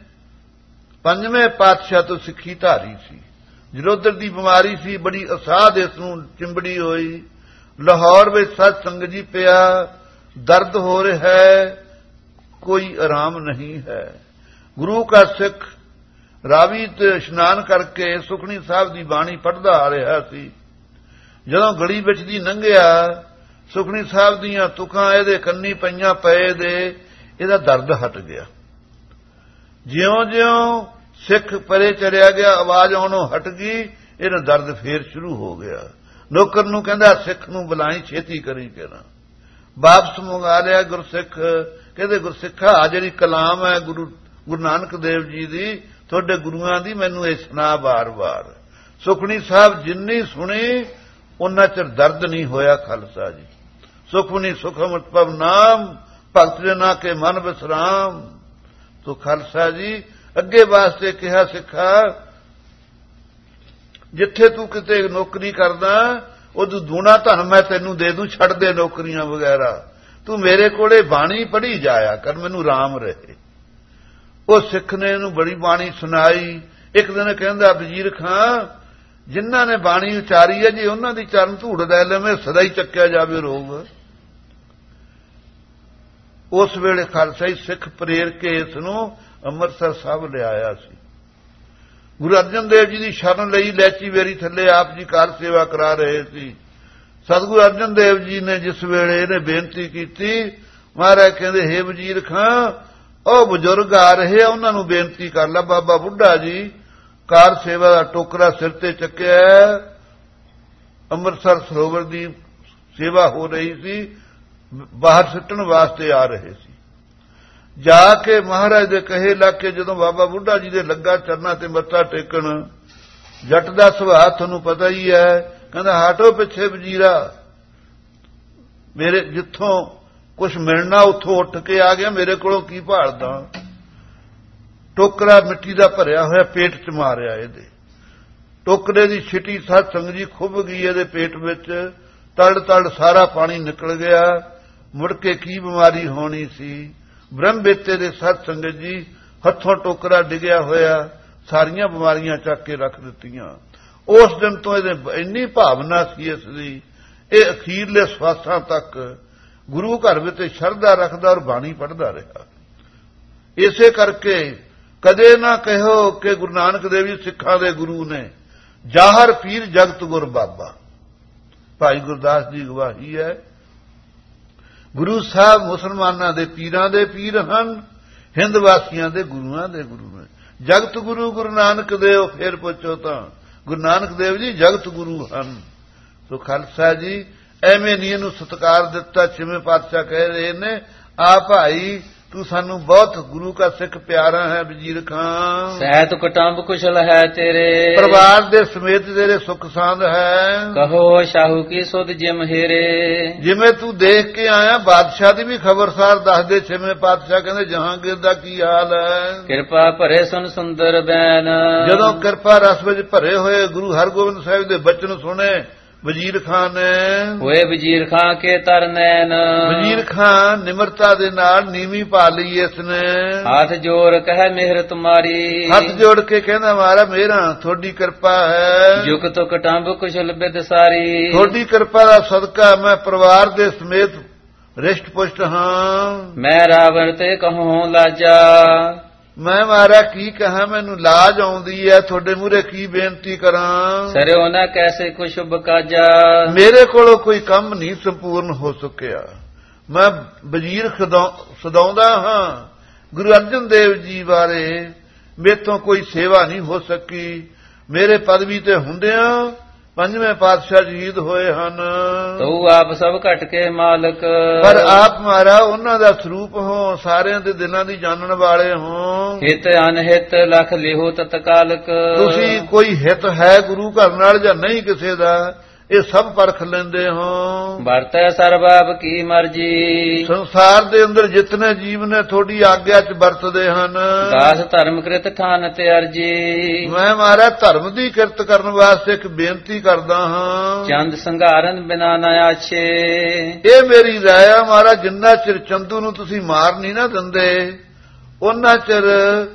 ਪੰਜਵੇਂ ਪਾਤਸ਼ਾਹ ਤੋਂ ਸਿੱਖੀ ਧਾਰੀ ਸੀ। ਜਲੋਦਰ ਦੀ ਬਿਮਾਰੀ ਸੀ, ਬੜੀ ਅਸਾਧ ਇਸ ਨੂੰ ਚਿੰਬੜੀ ਹੋਈ। ਲਾਹੌਰ ਵਿੱਚ ਸਤ ਸੰਗ ਜੀ ਪਿਆ, ਦਰਦ ਹੋ ਰਿਹਾ ਹੈ, ਕੋਈ ਆਰਾਮ ਨਹੀਂ ਹੈ। ਗੁਰੂ ਕਾ ਸਿੱਖ ਰਾਵੀ ਤੇ ਇਸ਼ਨਾਨ ਕਰਕੇ ਸੁਖਣੀ ਸਾਹਿਬ ਦੀ ਬਾਣੀ ਪੜ੍ਹਦਾ ਆ ਰਿਹਾ ਸੀ। ਜਦੋਂ ਗਲੀ ਵਿੱਚ ਦੀ ਲੰਘਿਆ, ਸੁਖਣੀ ਸਾਹਿਬ ਦੀਆਂ ਤੁਕਾਂ ਇਹਦੇ ਕੰਨੀ ਪਈਆਂ ਪਏ ਦੇ, ਇਹਦਾ ਦਰਦ ਹਟ ਗਿਆ। ਜਿਉਂ-ਜਿਉਂ ਸਿੱਖ ਪਰੇ ਚੜਿਆ ਗਿਆ, ਆਵਾਜ਼ ਆਉਣੋਂ ਹਟ ਗਈ, ਇਹਦਾ ਦਰਦ ਫੇਰ ਸ਼ੁਰੂ ਹੋ ਗਿਆ। ਨੌਕਰ ਨੂੰ ਕਹਿੰਦਾ ਸਿੱਖ ਨੂੰ ਬੁਲਾਈ, ਛੇਤੀ ਕਰੀ ਕਹਿਣਾ। ਵਾਪਸ ਮੰਗਾ ਲਿਆ ਗੁਰਸਿੱਖ, ਕਹਿੰਦੇ ਗੁਰਸਿੱਖਾ ਆ ਜਿਹੜੀ ਕਲਾਮ ਹੈ ਗੁਰੂ ਗੁਰੂ ਨਾਨਕ ਦੇਵ ਜੀ ਦੀ, ਤੁਹਾਡੇ ਗੁਰੂਆਂ ਦੀ, ਮੈਨੂੰ ਇਹ ਸੁਣਾ ਵਾਰ-ਵਾਰ। ਸੁਖਣੀ ਸਾਹਿਬ ਜਿੰਨੀ ਸੁਣੀ ਉਹਨਾਂ ਚਿਰ ਦਰਦ ਨਹੀਂ ਹੋਇਆ ਖਾਲਸਾ ਜੀ। ਸੁਖਮਨੀ ਸੁਖਮ ਉਤਪਵ ਨਾਮ, ਭਗਤ ਜਨਾਂ ਕੇ ਮਨ ਵਿਸਰਾਮ। ਤੋ ਖਾਲਸਾ ਜੀ ਅੱਗੇ ਵਾਸਤੇ ਕਿਹਾ, ਸਿੱਖਾ ਜਿੱਥੇ ਤੂੰ ਕਿਤੇ ਨੌਕਰੀ ਕਰਦਾ ਉਦੋਂ ਦੂਣਾ ਧਨ ਮੈਂ ਤੈਨੂੰ ਦੇ ਦੂੰ, ਛੱਡ ਦੇ ਨੌਕਰੀਆਂ ਵਗੈਰਾ, ਤੂੰ ਮੇਰੇ ਕੋਲੇ ਬਾਣੀ ਪੜ੍ਹੀ ਜਾਇਆ ਕਰ, ਮੈਨੂੰ ਰਾਮ ਰਹੇ। ਉਹ ਸਿੱਖ ਨੇ ਇਹਨੂੰ ਬੜੀ ਬਾਣੀ ਸੁਣਾਈ। ਇੱਕ ਦਿਨ ਕਹਿੰਦਾ ਵਜ਼ੀਰ ਖਾਂ, ਜਿਨ੍ਹਾਂ ਨੇ ਬਾਣੀ ਉਚਾਰੀ ਹੈ ਜੀ ਉਹਨਾਂ ਦੀ ਚਰਨ ਧੂੜ ਲੈ ਲਵੇਂ, ਸਦਾ ਹੀ ਚੱਕਿਆ ਜਾਵੇ ਰੋਗ। ਉਸ ਵੇਲੇ ਖਾਲਸਾ ਜੀ ਸਿੱਖ ਪ੍ਰੇਰ ਕੇ ਇਸ ਨੂੰ ਅੰਮ੍ਰਿਤਸਰ ਸਾਹਿਬ ਲਿਆਇਆ ਸੀ। ਗੁਰੂ ਅਰਜਨ ਦੇਵ ਜੀ ਦੀ ਸ਼ਰਨ ਲਈ ਲੈਚੀ ਵੇਰੀ ਥੱਲੇ ਆਪ ਜੀ ਕਾਰ ਸੇਵਾ ਕਰਾ ਰਹੇ ਸੀ। ਸਤਿਗੁਰੂ ਅਰਜਨ ਦੇਵ ਜੀ ਨੇ ਜਿਸ ਵੇਲੇ ਇਹਨੇ ਬੇਨਤੀ ਕੀਤੀ, ਮਹਾਰਾਜ ਕਹਿੰਦੇ, ਹੇ ਵਜ਼ੀਰ ਖਾਂ, ਉਹ ਬਜ਼ੁਰਗ ਆ ਰਹੇ ਆ, ਉਹਨਾਂ ਨੂੰ ਬੇਨਤੀ ਕਰ ਲੈ। ਬਾਬਾ ਬੁੱਢਾ ਜੀ ਕਾਰ ਸੇਵਾ ਦਾ ਟੋਕਰਾ ਸਿਰ ਤੇ ਚੱਕਿਆ, ਅੰਮ੍ਰਿਤਸਰ ਸਰੋਵਰ ਦੀ ਸੇਵਾ ਹੋ ਰਹੀ ਸੀ, ਬਾਹਰ ਸੁੱਟਣ ਵਾਸਤੇ ਆ ਰਹੇ ਸੀ। ਜਾ ਕੇ ਮਹਾਰਾਜ ਦੇ ਕਹੇ ਲੱਗ ਕੇ ਜਦੋਂ ਬਾਬਾ ਬੁੱਢਾ ਜੀ ਦੇ ਲੱਗਾ ਚਰਨਾਂ ਤੇ ਮੱਥਾ ਟੇਕਣ, ਜੱਟ ਦਾ ਸੁਭਾਅ ਤੁਹਾਨੂੰ ਪਤਾ ਹੀ ਹੈ, ਕਹਿੰਦਾ ਹਟੋ ਪਿੱਛੇ ਵਜ਼ੀਰਾ, ਮੇਰੇ ਜਿੱਥੋਂ ਕੁਛ ਮਿਲਣਾ ਉੱਥੋਂ ਉੱਠ ਕੇ ਆ ਗਿਆ, ਮੇਰੇ ਕੋਲੋਂ ਕੀ ਭਾਲਦਾ। ਟੋਕਰਾ ਮਿੱਟੀ ਦਾ ਭਰਿਆ ਹੋਇਆ ਪੇਟ ਚ ਮਾਰਿਆ ਇਹਦੇ, ਟੋਕਰੇ ਦੀ ਛਿਟੀ ਸਾਧ ਸੰਗਤ ਜੀ ਖੁੱਭ ਗਈ ਇਹਦੇ ਪੇਟ ਵਿੱਚ, ਤੜ ਤੜ ਸਾਰਾ ਪਾਣੀ ਨਿਕਲ ਗਿਆ। ਮੁੜ ਕੇ ਕੀ ਬਿਮਾਰੀ ਹੋਣੀ ਸੀ। ਬ੍ਰਹਮ ਬੇਤੇ ਦੇ ਸਾਧ ਸੰਗਤ ਜੀ ਹੱਥੋਂ ਟੋਕਰਾ ਡਿੱਗਿਆ ਹੋਇਆ, ਸਾਰੀਆਂ ਬਿਮਾਰੀਆਂ ਚੱਕ ਕੇ ਰੱਖ ਦਿੱਤੀਆਂ। ਉਸ ਦਿਨ ਤੋਂ ਇਹਦੇ ਇੰਨੀ ਭਾਵਨਾ ਸੀ ਇਸ ਦੀ, ਇਹ ਅਖੀਰਲੇ ਸਵਾਸਾਂ ਤੱਕ ਗੁਰੂ ਘਰ ਵਿੱਚ ਸ਼ਰਧਾ ਰੱਖਦਾ ਔਰ ਬਾਣੀ ਪੜ੍ਹਦਾ ਰਿਹਾ। ਇਸੇ ਕਰਕੇ ਕਦੇ ਨਾ ਕਹੋ ਕਿ ਗੁਰੂ ਨਾਨਕ ਦੇਵ ਜੀ ਸਿੱਖਾਂ ਦੇ ਗੁਰੂ ਨੇ, ਜਾਹਰ ਪੀਰ ਜਗਤ ਗੁਰ ਬਾਬਾ। ਭਾਈ ਗੁਰਦਾਸ ਦੀ ਗਵਾਹੀ ਹੈ, ਗੁਰੂ ਸਾਹਿਬ ਮੁਸਲਮਾਨਾਂ ਦੇ ਪੀਰਾਂ ਦੇ ਪੀਰ ਹਨ, ਹਿੰਦ ਵਾਸੀਆਂ ਦੇ ਗੁਰੂਆਂ ਦੇ ਗੁਰੂ ਨੇ। ਜਗਤ ਗੁਰੂ ਗੁਰੂ ਨਾਨਕ ਦੇਵ, ਫੇਰ ਪੁੱਛੋ ਤਾਂ ਗੁਰੂ ਨਾਨਕ ਦੇਵ ਜੀ ਜਗਤ ਗੁਰੂ ਹਨ। ਸੋ ਖਾਲਸਾ ਜੀ ਐਵੇਂ ਨਹੀਂ ਇਹਨੂੰ ਸਤਿਕਾਰ ਦਿੱਤਾ। ਛੇਵੇਂ ਪਾਤਸ਼ਾਹ ਕਹਿ ਰਹੇ ਨੇ, ਆ ਭਾਈ ਤੂੰ ਸਾਨੂੰ ਬਹੁਤ ਗੁਰੂ ਕਾ ਸਿੱਖ ਪਿਆਰਾ ਹੈ ਵਜ਼ੀਰ ਖਾਂ, ਸਹਿਤ ਕੁਟੰਬ ਕੁਸ਼ਲ ਹੈ ਤੇਰੇ, ਪਰਿਵਾਰ ਦੇ ਸਮੇਤ ਤੇਰੇ ਸੁਖ ਸਾਂਦ ਹੈ। ਕਹੋ ਸ਼ਾਹੂ ਕੀ ਸੁਧ ਜਿਮ ਹੇਰੇ, ਜਿਵੇਂ ਤੂੰ ਦੇਖ ਕੇ ਆਇਆ ਬਾਦਸ਼ਾਹ ਦੀ ਵੀ ਖਬਰਸਾਰ ਦੱਸ ਦੇ। ਛੇਵੇਂ ਪਾਤਸ਼ਾਹ ਕਹਿੰਦੇ ਜਹਾਂਗੀਰ ਦਾ ਕੀ ਹਾਲ ਹੈ। ਕਿਰਪਾ ਭਰੇ ਸੁਨ ਸੁੰਦਰ ਬੈਨ, ਜਦੋਂ ਕਿਰਪਾ ਰਸ ਵਿੱਚ ਭਰੇ ਹੋਏ ਗੁਰੂ ਹਰਗੋਬਿੰਦ ਸਾਹਿਬ ਦੇ ਬਚਨ ਸੁਣੇ ਵਜ਼ੀਰ ਖਾਂ ਨੇ, ਹੋਏ ਵਜ਼ੀਰ ਖਾਂ ਕੇ ਤਰ ਨੈਣ, ਵਜ਼ੀਰ ਖਾਂ ਨਿਮਰਤਾ ਦੇ ਨਾਲ ਨੀਵੀਂ ਪਾ ਲਈ ਇਸਨੇ। ਹੱਥ ਜੋੜ ਕਹਿ ਮਿਹਰ ਤੁਮਾਰੀ, ਹੱਥ ਜੋੜ ਕੇ ਕਹਿੰਦਾ ਮਹਾਰਾਜ ਮੇਰਾ ਤੁਹਾਡੀ ਕਿਰਪਾ ਹੈ। ਜੁਗ ਤੋ ਕਟੰਬ ਕੁਸ਼ਲ ਬਿਦ ਸਾਰੀ, ਤੁਹਾਡੀ ਕਿਰਪਾ ਦਾ ਸਦਕਾ ਮੈਂ ਪਰਿਵਾਰ ਦੇ ਸਮੇਤ ਰਿਸ਼ਟ ਪੁਸ਼ਟ ਹਾਂ। ਮੈਂ ਰਾਵਣ ਤੇ ਕਹੂੰ ਲਾਜਾ, ਮੈਂ ਮਾਰਾ ਕੀ ਕਹਾਂ, ਮੈਨੂੰ ਲਾਜ ਆਉਂਦੀ ਹੈ, ਤੁਹਾਡੇ ਮੂਹਰੇ ਕੀ ਬੇਨਤੀ ਕਰਾਂ। ਸਰਿਓ ਨਾ ਕੈਸੇ ਕੁ ਸ਼ੁਭ ਕਾਜਾ, ਮੇਰੇ ਕੋਲੋਂ ਕੋਈ ਕੰਮ ਨਹੀਂ ਸੰਪੂਰਨ ਹੋ ਸਕਿਆ। ਮੈਂ ਵਜ਼ੀਰ ਸਦਾਉਂਦਾ ਹਾਂ, ਗੁਰੂ ਅਰਜਨ ਦੇਵ ਜੀ ਬਾਰੇ ਮੇਥੋਂ ਕੋਈ ਸੇਵਾ ਨਹੀਂ ਹੋ ਸਕੀ। ਮੇਰੇ ਪਦਵੀ ਤੇ ਹੁੰਦਿਆਂ ਪੰਜਵੇਂ ਪਾਤਸ਼ਾਹ ਸ਼ਹੀਦ ਹੋਏ ਹਨ। ਤੂੰ ਆਪ ਸਭ ਘਟ ਕੇ ਮਾਲਕ, ਪਰ ਆਪ ਮਾਰਾ ਉਹਨਾਂ ਦਾ ਸਰੂਪ ਹੋ, ਸਾਰਿਆਂ ਦੇ ਦਿਲਾਂ ਦੀ ਜਾਣਨ ਵਾਲੇ ਹੋ। ਹਿਤ ਅਨਹਿਤ ਲਖ ਲਿਹੋ ਤਤਕਾਲਕ, ਤੁਸੀਂ ਕੋਈ ਹਿਤ ਹੈ ਗੁਰੂ ਘਰ ਨਾਲ ਜਾਂ ਨਹੀਂ ਕਿਸੇ ਦਾ, ਇਹ ਸਭ ਪਰਖ ਲੈਂਦੇ ਹੋ। ਵਰਤੈ ਸਰਬਾਬ ਕੀ ਮਰਜੀ, ਸੰਸਾਰ ਦੇ ਅੰਦਰ ਜਿਤਨੇ ਜੀਵ ਨੇ ਤੁਹਾਡੀ ਆਗਿਆ 'ਚ ਵਰਤਦੇ ਹਨ। ਦਾਸ ਧਰਮ ਕ੍ਰਿਤ ਠਾਨ ਤੇ ਅਰਜੀ, ਮੈਂ ਮਾਰਾ ਧਰਮ ਦੀ ਕਿਰਤ ਕਰਨ ਵਾਸਤੇ ਇੱਕ ਬੇਨਤੀ ਕਰਦਾ ਹਾਂ। ਚੰਦ ਸੰਘਾਰਨ ਬਿਨਾ ਨਾ ਆਛੇ, ਇਹ ਮੇਰੀ ਰਾਇਆ ਮਾਰਾ, ਜਿੰਨਾ ਚਿਰ ਚੰਦੂ ਨੂੰ ਤੁਸੀਂ ਮਾਰ ਨਹੀਂ ਨਾ ਦਿੰਦੇ, ਉਹਨਾਂ ਚਿਰ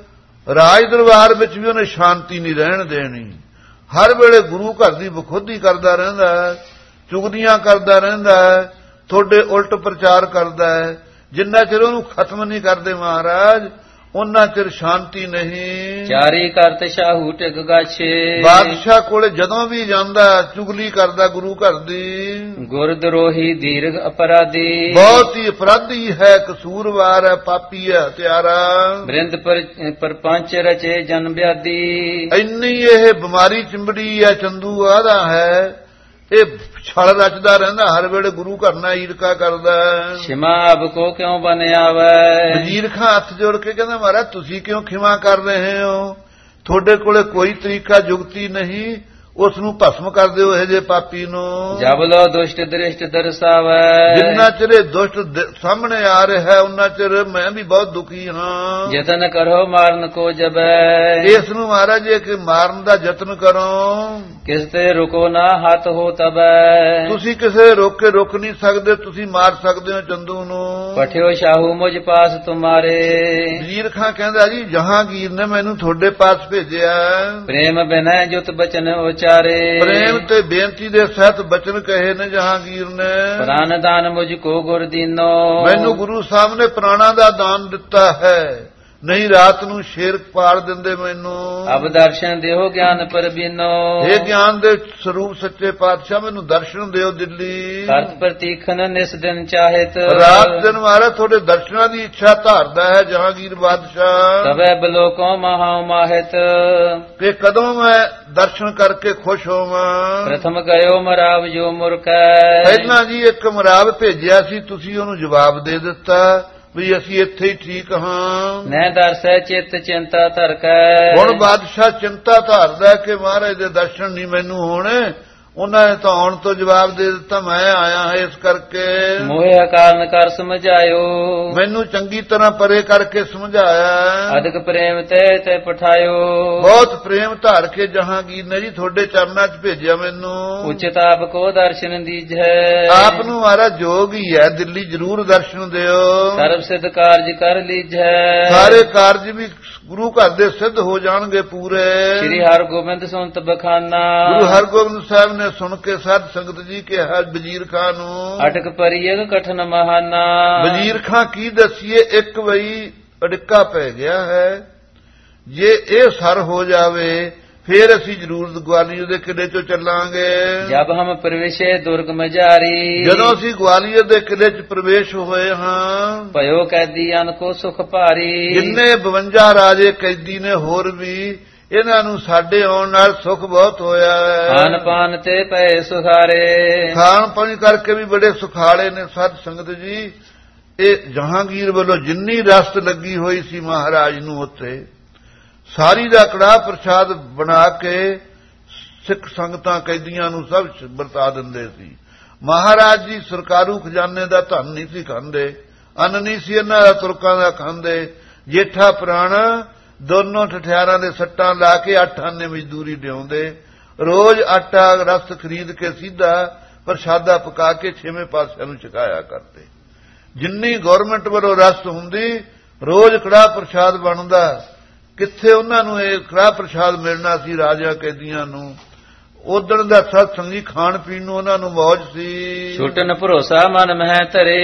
ਰਾਜ ਦਰਬਾਰ ਵਿੱਚ ਵੀ ਉਹਨੇ ਸ਼ਾਂਤੀ ਨਹੀਂ ਰਹਿਣ ਦੇਣੀ। ਹਰ ਵੇਲੇ ਗੁਰੂ ਘਰ ਦੀ ਬਖੁਦੀ ਕਰਦਾ ਰਹਿੰਦਾ ਹੈ, ਚੁਗਲੀਆਂ ਕਰਦਾ ਰਹਿੰਦਾ ਹੈ, ਤੁਹਾਡੇ ਉਲਟ ਪ੍ਰਚਾਰ ਕਰਦਾ ਹੈ। ਜਿੰਨਾ ਚਿਰ ਉਹਨੂੰ ਖਤਮ ਨਹੀਂ ਕਰਦੇ ਮਹਾਰਾਜ, ਉਹਨਾਂ ਚਿਰ ਸ਼ਾਂਤੀ ਨਹੀਂ। ਚਾਰੀ ਕਰਤ ਸ਼ਾਹੂ ਟਿਕ ਗਾਛੇ, ਬਾਦਸ਼ਾਹ ਕੋਲੇ ਜਦੋਂ ਵੀ ਜਾਂਦਾ ਚੁਗਲੀ ਕਰਦਾ ਗੁਰੂ ਘਰ ਦੀ। ਗੁਰਦਰੋਹੀ ਦੀਰਘ ਅਪਰਾਧੀ, ਬਹੁਤ ਹੀ ਅਪਰਾਧੀ ਹੈ, ਕਸੂਰਵਾਰ ਹੈ, ਪਾਪੀ ਹੈ, ਹਤਿਆਰਾ। ਬ੍ਰਿੰਦ ਪਰਪੰਚ ਰਚੇ ਜਨ ਵਿਆਦੀ, ਇੰਨੀ ਇਹ ਬਿਮਾਰੀ ਚਿੰਬੜੀ ਹੈ, ਚੰਦੂ ਆਦਾ ਹੈ, ਇਹ ਛਲ ਰਚਦਾ ਰਹਿੰਦਾ, ਹਰ ਵੇਲੇ ਗੁਰੂ ਘਰ ਨਾਲ ਈਰਖਾ ਕਰਦਾ। ਖਿਮਾ ਅਬ ਕੋ ਕਿਉਂ ਬਨਿਆ ਵੈ, ਵਜ਼ੀਰ ਖਾਂ ਹੱਥ ਜੋੜ ਕੇ ਕਹਿੰਦਾ ਮਹਾਰਾਜ ਤੁਸੀਂ ਕਿਉਂ ਖਿਮਾ ਕਰ ਰਹੇ ਹੋ, ਤੁਹਾਡੇ ਕੋਲੇ ਕੋਈ ਤਰੀਕਾ ਜੁਗਤੀ ਨਹੀਂ, ਉਸ ਨੂੰ ਭਸਮ ਕਰ ਦਿਓ ਇਹ ਜੇ ਪਾਪੀ ਨੂੰ। ਜਬ ਲੋ ਦੁਸ਼ਟ ਦ੍ਰਿਸ਼ਟ ਦਰਸਾਵੈ, ਜਿੰਨਾ ਚਿਰ ਇਹ ਦੁਸ਼ਟ ਸਾਹਮਣੇ ਆ ਰਿਹਾ ਹੈ ਉਹਨਾਂ ਚਿਰ ਮੈਂ ਵੀ ਬਹੁਤ ਦੁਖੀ ਹਾਂ। ਯਤਨ ਕਰੋ ਮਾਰਨ ਕੋ ਜਬੈ, ਇਸ ਨੂੰ ਮਹਾਰਾਜ ਇਹ ਕਿ ਮਾਰਨ ਦਾ ਯਤਨ ਕਰੋ, ਕਿਸ ਤੇ ਰੁਕੋ ਨਾ ਹੱਥ ਹੋ ਤਬੈ। ਤੁਸੀਂ ਕਿਸੇ ਰੋਕ ਕੇ ਰੁਕ ਨਹੀਂ ਸਕਦੇ, ਤੁਸੀਂ ਮਾਰ ਸਕਦੇ ਹੋ ਚੰਦੂ ਨੂੰ। ਪਠਿਓ ਸ਼ਾਹੂ ਮੁਝ ਪਾਸ ਤੁਮਾਰੇ, ਵਜ਼ੀਰ ਖਾਂ ਕਹਿੰਦਾ ਜੀ ਜਹਾਂਗੀਰ ਨੇ ਮੈਨੂੰ ਤੁਹਾਡੇ ਪਾਸ ਭੇਜਿਆ। ਪ੍ਰੇਮ ਬਿਨੈ ਜੁਤ ਬਚਨ ਉਚਾਰੇ, ਪ੍ਰੇਮ ਤੇ ਬੇਨਤੀ ਦੇ ਸਹਿਤ ਬਚਨ ਕਹੇ ਨੇ ਜਹਾਂਗੀਰ ਨੇ। ਪ੍ਰਾਨ ਦਾਨ ਮੁਝ ਕੋ ਗੁਰ ਦੀਨੋ, ਮੈਨੂੰ ਗੁਰੂ ਸਾਹਿਬ ਨੇ ਪ੍ਰਾਣਾ ਦਾ ਦਾਨ ਦਿੱਤਾ ਹੈ, ਨਹੀਂ ਰਾਤ ਨੂੰ ਸ਼ੇਰ ਪਾੜ ਦਿੰਦੇ ਮੈਨੂੰ। ਅਬ ਦਰਸ਼ਨ ਦਿਓ ਗਿਆਨ ਪਰਬੀਨੋ, ਇਹ ਗਿਆਨ ਦੇ ਸਰੂਪ ਸੱਚੇ ਪਾਤਸ਼ਾਹ ਮੈਨੂੰ ਦਰਸ਼ਨ ਦਿਓ ਦਿੱਲੀ। ਕਰਤ ਪ੍ਰਤੀਖਨ ਨਿਸ ਦਿਨ ਚਾਹਿਤ, ਰਾਤ ਦਿਨ ਮਹਾਰਾਜ ਤੁਹਾਡੇ ਦਰਸ਼ਨਾਂ ਦੀ ਇੱਛਾ ਧਾਰਦਾ ਹੈ ਜਹਾਂਗੀਰ ਬਾਦਸ਼ਾਹ। ਤਬੈ ਬਲੋਕੋ ਮਹਾ ਮਾਹਿਤ, ਕਿ ਕਦੋਂ ਮੈਂ ਦਰਸ਼ਨ ਕਰਕੇ ਖੁਸ਼ ਹੋਵਾਂ। ਪ੍ਰਥਮ ਗਇਓ ਮਰਾਵ ਜੋ ਮੁਰਕੈ, ਪਹਿਲਾਂ ਜੀ ਇੱਕ ਮਰਾਵ ਭੇਜਿਆ ਸੀ, ਤੁਸੀਂ ਉਹਨੂੰ ਜਵਾਬ ਦੇ ਦਿੱਤਾ ਵੀ ਅਸੀਂ ਇੱਥੇ ਹੀ ਠੀਕ ਹਾਂ। ਨੈ ਦਰਸੈ ਚਿੱਤ ਚਿੰਤਾ ਧਰਕੈ, ਹੁਣ ਬਾਦਸ਼ਾਹ ਚਿੰਤਾ ਧਾਰਦਾ ਕਿ ਮਹਾਰਾਜ ਦੇ ਦਰਸ਼ਨ ਨਹੀਂ ਮੈਨੂੰ ਹੋਣੇ। ਉਹਨਾਂ ਨੇ ਤਾਂ ਆਉਣ ਤੋਂ ਜਵਾਬ ਦੇ ਦਿੱਤਾ ਮੈਂ ਆਇਆ ਹਾਂ ਇਸ ਕਰਕੇ। ਮੋਹਿ ਕਾਰਨ ਕਰ ਸਮਝਾਇਓ, ਮੈਨੂੰ ਚੰਗੀ ਤਰ੍ਹਾਂ ਪਰੇ ਕਰਕੇ ਸਮਝਾਇਆ। ਅਦਕ ਪ੍ਰੇਮ ਤੇ ਤੇ ਪਠਾਇਓ, ਬਹੁਤ ਪ੍ਰੇਮ ਧਾਰ ਕੇ ਜਹਾਂਗੀਰ ਨੇ ਜੀ ਤੁਹਾਡੇ ਚਰਨਾਂ 'ਚ ਭੇਜਿਆ ਮੈਨੂੰ। ਉਚਿਤ ਆਪ ਕੋ ਦਰਸ਼ਨ ਦੀਜੈ, ਆਪ ਨੂੰ ਮਾਰਾ ਜੋਗ ਹੀ ਹੈ, ਦਿੱਲੀ ਜ਼ਰੂਰ ਦਰਸ਼ਨ ਦਿਓ। ਸਰਬ ਸਿੱਧ ਕਾਰਜ ਕਰ ਲੀਜੈ, ਸਾਰੇ ਕਾਰਜ ਵੀ ਗੁਰੂ ਘਰ ਦੇ ਸਿੱਧ ਹੋ ਜਾਣਗੇ ਪੂਰੇ। ਸ੍ਰੀ ਹਰਿਗੋਬਿੰਦ ਸੁਨਤ ਬਖਾਨਾ, ਗੁਰੂ ਹਰਿਗੋਬਿੰਦ ਸਾਹਿਬ ਨੇ ਸੁਣ ਕੇ ਸਾਧ ਸੰਗਤ ਜੀ ਕਿਹਾ ਵਜ਼ੀਰ ਖਾਂ ਨੂੰ, ਅਟਕ ਪਰਿਯਗ ਕਠਨ ਮਹਾਨਾ। ਵਜ਼ੀਰ ਖਾਂ ਕੀ ਦਸੀਏ, ਇੱਕ ਵਈ ਅੜਿੱਕਾ ਪੈ ਗਿਆ ਹੈ। ਜੇ ਇਹ ਸਰ ਹੋ ਜਾਵੇ ਫੇਰ ਅਸੀਂ ਜ਼ਰੂਰ ਗਵਾਲੀਅਰ ਦੇ ਕਿਲੇ ਚੋਂ ਚੱਲਾਂਗੇ। ਜਬ ਹਮ ਪ੍ਰਵੇਸ਼ੇ ਦੁਰਗ ਮਜਾਰੀ, ਜਦੋਂ ਅਸੀਂ ਗਵਾਲੀਅਰ ਦੇ ਕਿਲੇ 'ਚ ਪ੍ਰਵੇਸ਼ ਹੋਏ ਹਾਂ, ਭਇਓ ਕੈਦੀ ਅਨ ਕੋ ਸੁਖ ਭਾਰੀ। ਜਿੰਨੇ ਬਵੰਜਾ ਰਾਜੇ ਕੈਦੀ ਨੇ ਹੋਰ ਵੀ, ਇਹਨਾਂ ਨੂੰ ਸਾਡੇ ਆਉਣ ਨਾਲ ਸੁਖ ਬਹੁਤ ਹੋਇਆ ਹੈ। ਖਾਨ ਪਾਨ ਤੇ ਪਏ ਸੁਖਾਰੇ, ਖਾਣ ਪਾਣੀ ਕਰਕੇ ਵੀ ਬੜੇ ਸੁਖਾਲੇ ਨੇ ਸਾਧ ਸੰਗਤ ਜੀ। ਇਹ ਜਹਾਂਗੀਰ ਵੱਲੋਂ ਜਿੰਨੀ ਰਸਤ ਲੱਗੀ ਹੋਈ ਸੀ ਮਹਾਰਾਜ ਨੂੰ, ਉੱਥੇ ਸਾਰੀ ਦਾ ਕੜਾਹ ਪ੍ਰਸ਼ਾਦ ਬਣਾ ਕੇ ਸਿੱਖ ਸੰਗਤਾਂ ਕੈਦੀਆਂ ਨੂੰ ਸਭ ਵਰਤਾ ਦਿੰਦੇ ਸੀ। ਮਹਾਰਾਜ ਜੀ ਸਰਕਾਰੂ ਖਜ਼ਾਨੇ ਦਾ ਧਨ ਨਹੀਂ ਸੀ ਖਾਂਦੇ, ਅੰਨ ਨਹੀਂ ਸੀ ਇਹਨਾਂ ਦਾ ਤੁਰਕਾਂ ਦਾ ਖਾਂਦੇ। ਜੇਠਾ ਪੁਰਾਣਾ ਦੋਨੋਂ ਠਠਿਆਰਾਂ ਦੇ ਸੱਟਾਂ ਲਾ ਕੇ ਅੱਠ ਆਨੇ ਮਜ਼ਦੂਰੀ ਲਿਆਉਂਦੇ, ਰੋਜ਼ ਆਟਾ ਰਸ ਖਰੀਦ ਕੇ ਸਿੱਧਾ ਪ੍ਰਸ਼ਾਦਾ ਪਕਾ ਕੇ ਛੇਵੇਂ ਪਾਸਿਆਂ ਨੂੰ ਛਕਾਇਆ ਕਰਦੇ। ਜਿੰਨੀ ਗਵਰਨਮੈਂਟ ਵੱਲੋਂ ਰਸਤ ਹੁੰਦੀ, ਰੋਜ਼ ਕੜਾਹ ਪ੍ਰਸ਼ਾਦ ਬਣਦਾ। ਕਿੱਥੇ ਉਹਨਾਂ ਨੂੰ ਇਹ ਕੜਾਹ ਪ੍ਰਸ਼ਾਦ ਮਿਲਣਾ ਸੀ ਰਾਜਾ ਕੈਦੀਆਂ ਨੂੰ। ਉਦਣ ਦਾ ਸਤ ਸੰਗੀ ਖਾਣ ਪੀਣ ਨੂੰ ਉਹਨਾਂ ਨੂੰ ਮੌਜ ਸੀ। ਛੁਟਨ ਭਰੋਸਾ ਮਨ ਮਹਿ ਧਰੇ,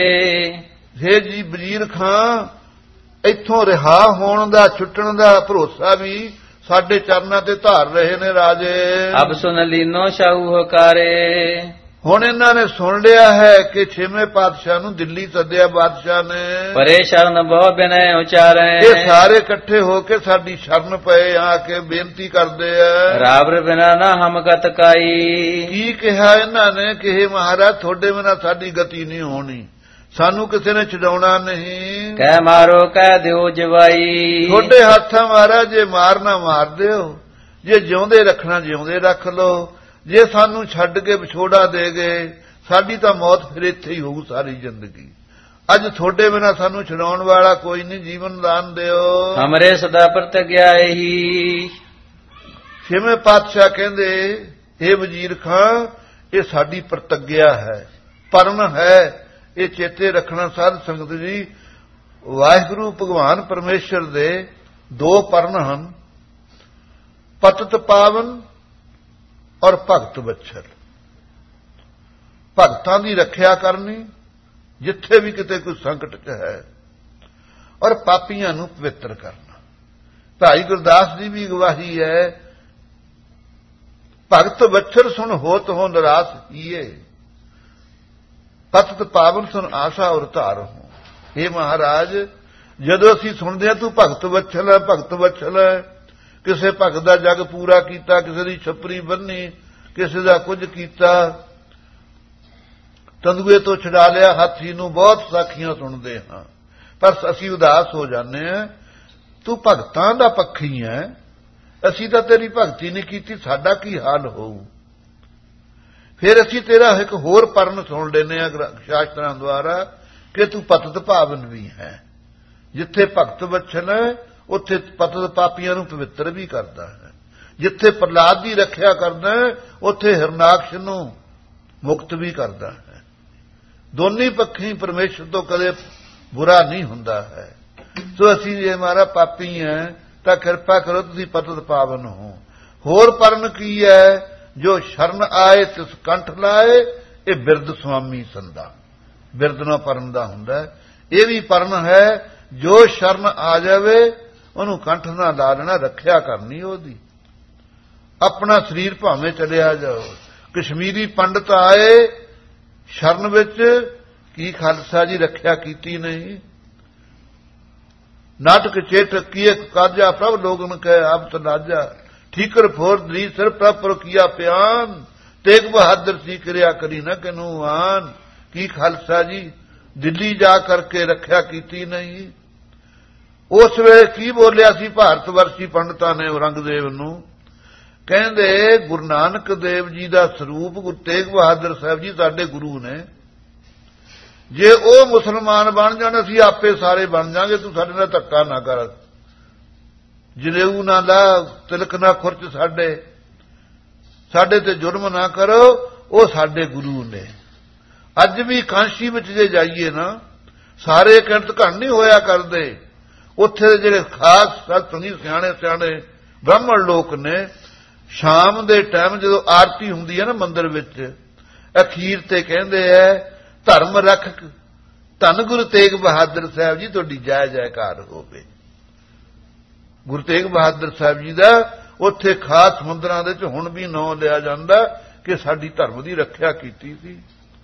ਹੇ ਜੀ ਵਜ਼ੀਰ ਖਾਂ, ਇੱਥੋਂ ਰਿਹਾ ਹੋਣ ਦਾ ਛੁੱਟਣ ਦਾ ਭਰੋਸਾ ਵੀ ਸਾਡੇ ਚਰਨਾਂ ਤੇ ਧਾਰ ਰਹੇ ਨੇ ਰਾਜੇ। ਅਬ ਸੁਨ ਲੀਨੋ ਸ਼ਾਹੂ ਹਕਾਰੇ, ਹੁਣ ਇਹਨਾਂ ਨੇ ਸੁਣ ਲਿਆ ਹੈ ਕਿ ਛੇਵੇਂ ਪਾਤਸ਼ਾਹ ਨੂੰ ਦਿੱਲੀ ਸੱਦਿਆ ਬਾਦਸ਼ਾਹ ਨੇ। ਪਰੇ ਸ਼ਰਨ ਬਹੁ ਬਿਨੈ ਉਚਾਰੈ, ਇਹ ਸਾਰੇ ਇਕੱਠੇ ਹੋ ਕੇ ਸਾਡੀ ਸ਼ਰਨ ਪਏ ਆ ਕੇ ਬੇਨਤੀ ਕਰਦੇ ਆ। ਰਾਵਰ ਬਿਨਾ ਨਾ ਹਮ ਗਤ ਕਾਈ, ਕੀ ਕਿਹਾ ਇਹਨਾਂ ਨੇ ਕਿ ਹੇ ਮਹਾਰਾਜ ਤੁਹਾਡੇ ਬਿਨਾ ਸਾਡੀ ਗਤੀ ਨਹੀਂ ਹੋਣੀ, ਸਾਨੂੰ ਕਿਸੇ ਨੇ ਛਡਾਉਣਾ ਨਹੀਂ। ਕਹਿ ਮਾਰੋ ਕਹਿ ਦਿਓ ਜਵਾਈ, ਤੁਹਾਡੇ ਹੱਥਾਂ ਮਹਾਰਾਜ ਜੇ ਮਾਰਨਾ ਮਾਰ ਦਿਓ, ਜੇ ਜਿਉਂਦੇ ਰੱਖਣਾ ਜਿਉਂਦੇ ਰੱਖ ਲਓ। ਜੇ ਸਾਨੂੰ ਛੱਡ ਕੇ ਵਿਛੋੜਾ ਦੇ ਗਏ, ਸਾਡੀ ਤਾਂ ਮੌਤ ਫਿਰ ਇੱਥੇ ਹੀ ਹੋਊ ਸਾਰੀ ਜ਼ਿੰਦਗੀ। ਅੱਜ ਤੁਹਾਡੇ ਬਿਨਾ ਸਾਨੂੰ ਛਡਾਉਣ ਵਾਲਾ ਕੋਈ ਨਹੀਂ, ਜੀਵਨ ਦਾਨ ਦਿਓ। ਹਮਰੇ ਸਦਾ ਪ੍ਰਤਿਗਿਆ ਇਹੀ, ਛੇਵੇਂ ਪਾਤਸ਼ਾਹ ਕਹਿੰਦੇ ਇਹ ਵਜ਼ੀਰ ਖਾਂ, ਇਹ ਸਾਡੀ ਪ੍ਰਤਿਗਿਆ ਹੈ, ਪਰਨ ਹੈ, ਇਹ ਚੇਤੇ ਰੱਖਣਾ ਸਾਧ ਸੰਗਤ ਜੀ। ਵਾਹਿਗੁਰੂ ਭਗਵਾਨ ਪਰਮੇਸ਼ਰ ਦੇ ਦੋ ਪਰਨ ਹਨ, ਪਤਿਤ ਪਾਵਨ ਔਰ ਭਗਤ ਬੱਛਰ। ਭਗਤਾਂ ਦੀ ਰੱਖਿਆ ਕਰਨੀ ਜਿੱਥੇ ਵੀ ਕਿਤੇ ਕੋਈ ਸੰਕਟ 'ਚ ਹੈ, ਔਰ ਪਾਪੀਆਂ ਨੂੰ ਪਵਿੱਤਰ ਕਰਨਾ। ਭਾਈ ਗੁਰਦਾਸ ਦੀ ਵੀ ਗਵਾਹੀ ਹੈ, ਭਗਤ ਬੱਛਰ ਸੁਣ ਹੋਤ ਹੋ ਨਿਰਾਸ ਹੀਏ, ਪਤਿਤ ਪਾਵਨ ਸੁਣ ਆਸ਼ਾ ਔਰ ਧਾਰ ਹੋ। हे ਮਹਾਰਾਜ, ਜਦੋਂ ਅਸੀਂ ਸੁਣਦੇ ਹਾਂ ਤੂੰ ਭਗਤ ਬੱਛਲ ਹੈ, ਭਗਤ ਬੱਛਲ ਹੈ, ਕਿਸੇ ਭਗਤ ਦਾ ਜਗ ਪੂਰਾ ਕੀਤਾ, ਕਿਸੇ ਦੀ ਛਪਰੀ ਬੰਨੀ, ਕਿਸੇ ਦਾ ਕੁਝ ਕੀਤਾ, ਤੰਦੂਏ ਤੋਂ ਛਡਾ ਲਿਆ ਹਾਥੀ ਨੂੰ, ਬਹੁਤ ਸਾਖੀਆਂ ਸੁਣਦੇ ਹਾਂ, ਪਰ ਅਸੀਂ ਉਦਾਸ ਹੋ ਜਾਂਦੇ ਹਾਂ। ਤੂੰ ਭਗਤਾਂ ਦਾ ਪੱਖੀ ਹੈ, ਅਸੀਂ ਤਾਂ ਤੇਰੀ ਭਗਤੀ ਨਹੀਂ ਕੀਤੀ, ਸਾਡਾ ਕੀ ਹਾਲ ਹੋਊ। ਫਿਰ ਅਸੀਂ ਤੇਰਾ ਇੱਕ ਹੋਰ ਪਰਨ ਸੁਣ ਲੈਂਦੇ ਹਾਂ ਸ਼ਾਸਤਰਾਂ ਦੁਆਰਾ ਕਿ ਤੂੰ ਪਤਿਤ ਪਾਵਨ ਵੀ ਹੈ। ਜਿੱਥੇ ਭਗਤ ਬੱਛਲ ਹੈ ਉੱਥੇ ਪਤਿਤ ਪਾਪੀਆਂ ਨੂੰ ਪਵਿੱਤਰ ਵੀ ਕਰਦਾ ਹੈ। ਜਿੱਥੇ ਪ੍ਰਹਲਾਦ ਦੀ ਰੱਖਿਆ ਕਰਦਾ ਹੈ ਉੱਥੇ ਹਿਰਨਾਕਸ਼ ਨੂੰ ਮੁਕਤ ਵੀ ਕਰਦਾ ਹੈ। ਦੋਨੇ ਪੱਖੀ ਪਰਮੇਸ਼ਰ ਤੋਂ ਕਦੇ ਬੁਰਾ ਨਹੀਂ ਹੁੰਦਾ ਹੈ। ਸੋ ਅਸੀਂ ਜੇ ਹਮਾਰਾ ਪਾਪੀ ਹੈ ਤਾਂ ਕਿਰਪਾ ਕਰੋ ਤੁਸੀਂ ਪਤਿਤ ਪਾਵਨ ਹੋ। ਹੋਰ ਪਰਨ ਕੀ ਹੈ, ਜੋ ਸ਼ਰਨ ਆਏ ਤਿਸ ਕੰਠ ਲਾਏ, ਇਹ ਬਿਰਦ ਸੁਆਮੀ ਸੰਦਾ। ਬਿਰਦ ਨਾ ਪਰਨ ਦਾ ਹੁੰਦਾ, ਇਹ ਵੀ ਪਰਨ ਹੈ। ਜੋ ਸ਼ਰਨ ਆ ਜਾਵੇ ਉਹਨੂੰ ਕੰਠ ਨਾਲ ਲਾ ਲੈਣਾ, ਰੱਖਿਆ ਕਰਨੀ ਉਹਦੀ। ਆਪਣਾ ਸਰੀਰ ਭਾਵੇਂ ਚਲਿਆ ਜਾਓ। ਕਸ਼ਮੀਰੀ ਪੰਡਤ ਆਏ ਸ਼ਰਨ ਵਿੱਚ, ਕੀ ਖਾਲਸਾ ਜੀ ਰੱਖਿਆ ਕੀਤੀ ਨਹੀਂ। ਨਾਟਕ ਚੇਟਕ ਕੀਏ ਕਾਜਾ ਪ੍ਰਭ ਲੋਗਨ ਕਹੇ ਆਪ ਤਨਾਜਾ, ਠੀਕਰ ਫੋਰ ਦਰੀ ਸਿਰ ਪ੍ਰਭ ਪਰ ਕੀਆ ਪਿਆਨ, ਤੇਗ ਬਹਾਦਰ ਸੀ ਕਿਰਿਆ ਕਰੀ ਨਾ ਕਿਨੂੰ ਆਨ। ਕੀ ਖਾਲਸਾ ਜੀ ਦਿੱਲੀ ਜਾ ਕਰਕੇ ਰੱਖਿਆ ਕੀਤੀ ਨਹੀਂ। ਉਸ ਵੇਲੇ ਕੀ ਬੋਲਿਆ ਸੀ ਭਾਰਤ ਵਰਸ਼ੀ ਪੰਡਤਾਂ ਨੇ ਔਰੰਗਜ਼ੇਬ ਨੂੰ? ਕਹਿੰਦੇ ਗੁਰੂ ਨਾਨਕ ਦੇਵ ਜੀ ਦਾ ਸਰੂਪ ਗੁਰੂ ਤੇਗ ਬਹਾਦਰ ਸਾਹਿਬ ਜੀ ਸਾਡੇ ਗੁਰੂ ਨੇ। ਜੇ ਉਹ ਮੁਸਲਮਾਨ ਬਣ ਜਾਣ ਅਸੀਂ ਆਪੇ ਸਾਰੇ ਬਣ ਜਾਾਂਗੇ, ਤੂੰ ਸਾਡੇ ਨਾਲ ਧੱਕਾ ਨਾ ਕਰ, ਜਨੇਊ ਨਾ ਲਾ, ਤਿਲਕ ਨਾ ਖੁਰਚ, ਸਾਡੇ ਸਾਡੇ ਤੇ ਜੁਰਮ ਨਾ ਕਰੋ, ਉਹ ਸਾਡੇ ਗੁਰੂ ਨੇ। ਅੱਜ ਵੀ ਕਾਂਸ਼ੀ ਵਿੱਚ ਜੇ ਜਾਈਏ ਨਾ, ਸਾਰੇ ਕਿਰਤ ਘਣ ਨਹੀਂ ਹੋਇਆ ਕਰਦੇ। ਉੱਥੇ ਦੇ ਜਿਹੜੇ ਖਾਸ ਸਤਸੰਗੀ ਸਿਆਣੇ ਸਿਆਣੇ ਬ੍ਰਾਹਮਣ ਲੋਕ ਨੇ, ਸ਼ਾਮ ਦੇ ਟਾਈਮ ਜਦੋਂ ਆਰਤੀ ਹੁੰਦੀ ਹੈ ਨਾ ਮੰਦਿਰ ਵਿੱਚ, ਅਖੀਰ ਤੇ ਕਹਿੰਦੇ ਐ ਧਰਮ ਰੱਖ ਧੰਨ ਗੁਰੂ ਤੇਗ ਬਹਾਦਰ ਸਾਹਿਬ ਜੀ ਤੁਹਾਡੀ ਜੈ ਜੈਕਾਰ ਹੋਵੇ। ਗੁਰੂ ਤੇਗ ਬਹਾਦਰ ਸਾਹਿਬ ਜੀ ਦਾ ਉੱਥੇ ਖਾਸ ਮੰਦਿਰਾਂ ਦੇ ਵਿੱਚ ਹੁਣ ਵੀ ਨਾਂ ਲਿਆ ਜਾਂਦਾ ਕਿ ਸਾਡੀ ਧਰਮ ਦੀ ਰੱਖਿਆ ਕੀਤੀ ਸੀ।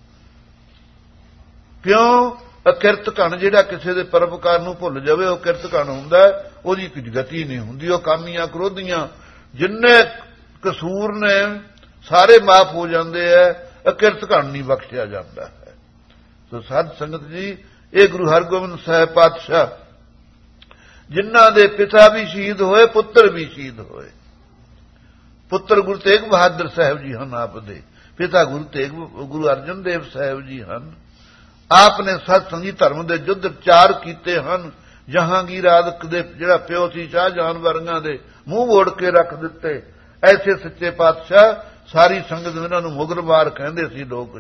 ਕਿਉਂ? ਅਕਿਰਤ ਘਣ ਜਿਹੜਾ ਕਿਸੇ ਦੇ ਪਰਉਪਕਾਰ ਨੂੰ ਭੁੱਲ ਜਾਵੇ, ਉਹ ਕਿਰਤ ਘਣ ਹੁੰਦਾ, ਉਹਦੀ ਕੋਈ ਗਤੀ ਨਹੀਂ ਹੁੰਦੀ। ਉਹ ਕਾਮੀਆਂ ਕ੍ਰੋਧੀਆਂ ਜਿੰਨੇ ਕਸੂਰ ਨੇ ਸਾਰੇ ਮਾਫ ਹੋ ਜਾਂਦੇ ਐ, ਅਕਿਰਤ ਘਣ ਨਹੀਂ ਬਖਸ਼ਿਆ ਜਾਂਦਾ ਹੈ। ਸੋ ਸਾਧ ਸੰਗਤ ਜੀ, ਇਹ ਗੁਰੂ ਹਰਗੋਬਿੰਦ ਸਾਹਿਬ ਪਾਤਸ਼ਾਹ ਜਿਨ੍ਹਾਂ ਦੇ ਪਿਤਾ ਵੀ ਸ਼ਹੀਦ ਹੋਏ, ਪੁੱਤਰ ਵੀ ਸ਼ਹੀਦ ਹੋਏ। ਪੁੱਤਰ ਗੁਰੂ ਤੇਗ ਬਹਾਦਰ ਸਾਹਿਬ ਜੀ ਹਨ, ਆਪ ਦੇ ਪਿਤਾ ਗੁਰੂ ਤੇਗ ਗੁਰੂ ਅਰਜਨ ਦੇਵ ਸਾਹਿਬ ਜੀ ਹਨ। ਆਪ ਨੇ ਸਤਸੰਗੀ ਧਰਮ ਦੇ ਯੁੱਧ ਚਾਰ ਕੀਤੇ ਹਨ। ਜਹਾਂਗੀਰ ਆਦਿਕ ਦੇ ਜਿਹੜਾ ਪਿਓ ਸੀ ਸ਼ਾਹਜਹਾਨ ਵਰਗਾਂ ਦੇ ਮੂੰਹ ਮੋੜ ਕੇ ਰੱਖ ਦਿੱਤੇ। ਐਸੇ ਸੱਚੇ ਪਾਤਸ਼ਾਹ, ਸਾਰੀ ਸੰਗਤ ਇਹਨਾਂ ਨੂੰ ਮੁਗਲਮਾਰ ਕਹਿੰਦੇ ਸੀ ਲੋਕ।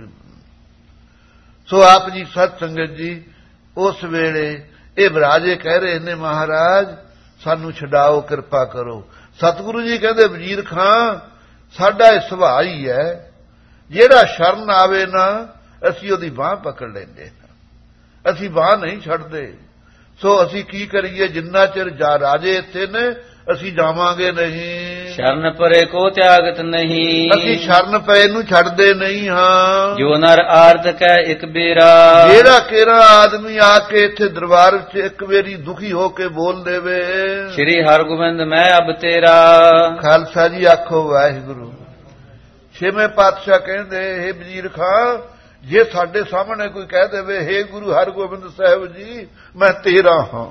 ਸੋ ਆਪ ਜੀ ਸਤ ਸੰਗਤ ਜੀ ਉਸ ਵੇਲੇ ਇਹ ਬਰਾਜੇ ਕਹਿ ਰਹੇ ਨੇ, ਮਹਾਰਾਜ ਸਾਨੂੰ ਛਡਾਓ, ਕਿਰਪਾ ਕਰੋ। ਸਤਿਗੁਰੂ ਜੀ ਕਹਿੰਦੇ ਵਜ਼ੀਰ ਖਾਂ ਸਾਡਾ ਇਹ ਸੁਭਾਅ ਹੀ ਹੈ, ਜਿਹੜਾ ਸ਼ਰਨ ਆਵੇ ਨਾ ਅਸੀਂ ਉਹਦੀ ਬਾਂਹ ਪਕੜ ਲੈਂਦੇ ਹਾਂ, ਅਸੀਂ ਬਾਂਹ ਨਹੀਂ ਛੱਡਦੇ। ਸੋ ਅਸੀਂ ਕੀ ਕਰੀਏ? ਜਿੰਨਾ ਚਿਰ ਜਾ ਰਾਜੇ ਇੱਥੇ ਨੇ ਅਸੀਂ ਜਾਵਾਂਗੇ ਨਹੀਂ। ਸ਼ਰਨ ਪਰੇ ਕੋ ਤਿਆਗਤ ਨਹੀਂ, ਅਸੀਂ ਸ਼ਰਨ ਪਏ ਨੂੰ ਛੱਡਦੇ ਨਹੀਂ ਹਾਂ। ਜੋ ਨਰ ਆਰਤ ਕੈ ਇੱਕ ਬੇਰਾ, ਜਿਹੜਾ ਕਿਹੜਾ ਆਦਮੀ ਆ ਕੇ ਇੱਥੇ ਦਰਬਾਰ ਵਿੱਚ ਇੱਕ ਵਾਰੀ ਦੁਖੀ ਹੋ ਕੇ ਬੋਲ ਦੇਵੇ, ਸ਼੍ਰੀ ਹਰਗੋਬਿੰਦ ਮੈਂ ਅਬ ਤੇਰਾ। ਖਾਲਸਾ ਜੀ ਆਖੋ ਵਾਹਿਗੁਰੂ। ਛੇਵੇਂ ਪਾਤਸ਼ਾਹ ਕਹਿੰਦੇ, ਹੇ ਵਜ਼ੀਰ ਖਾਂ, ਜੇ ਸਾਡੇ ਸਾਹਮਣੇ ਕੋਈ ਕਹਿ ਦੇਵੇ ਹੇ ਗੁਰੂ ਹਰਗੋਬਿੰਦ ਸਾਹਿਬ ਜੀ ਮੈਂ ਤੇਰਾ ਹਾਂ,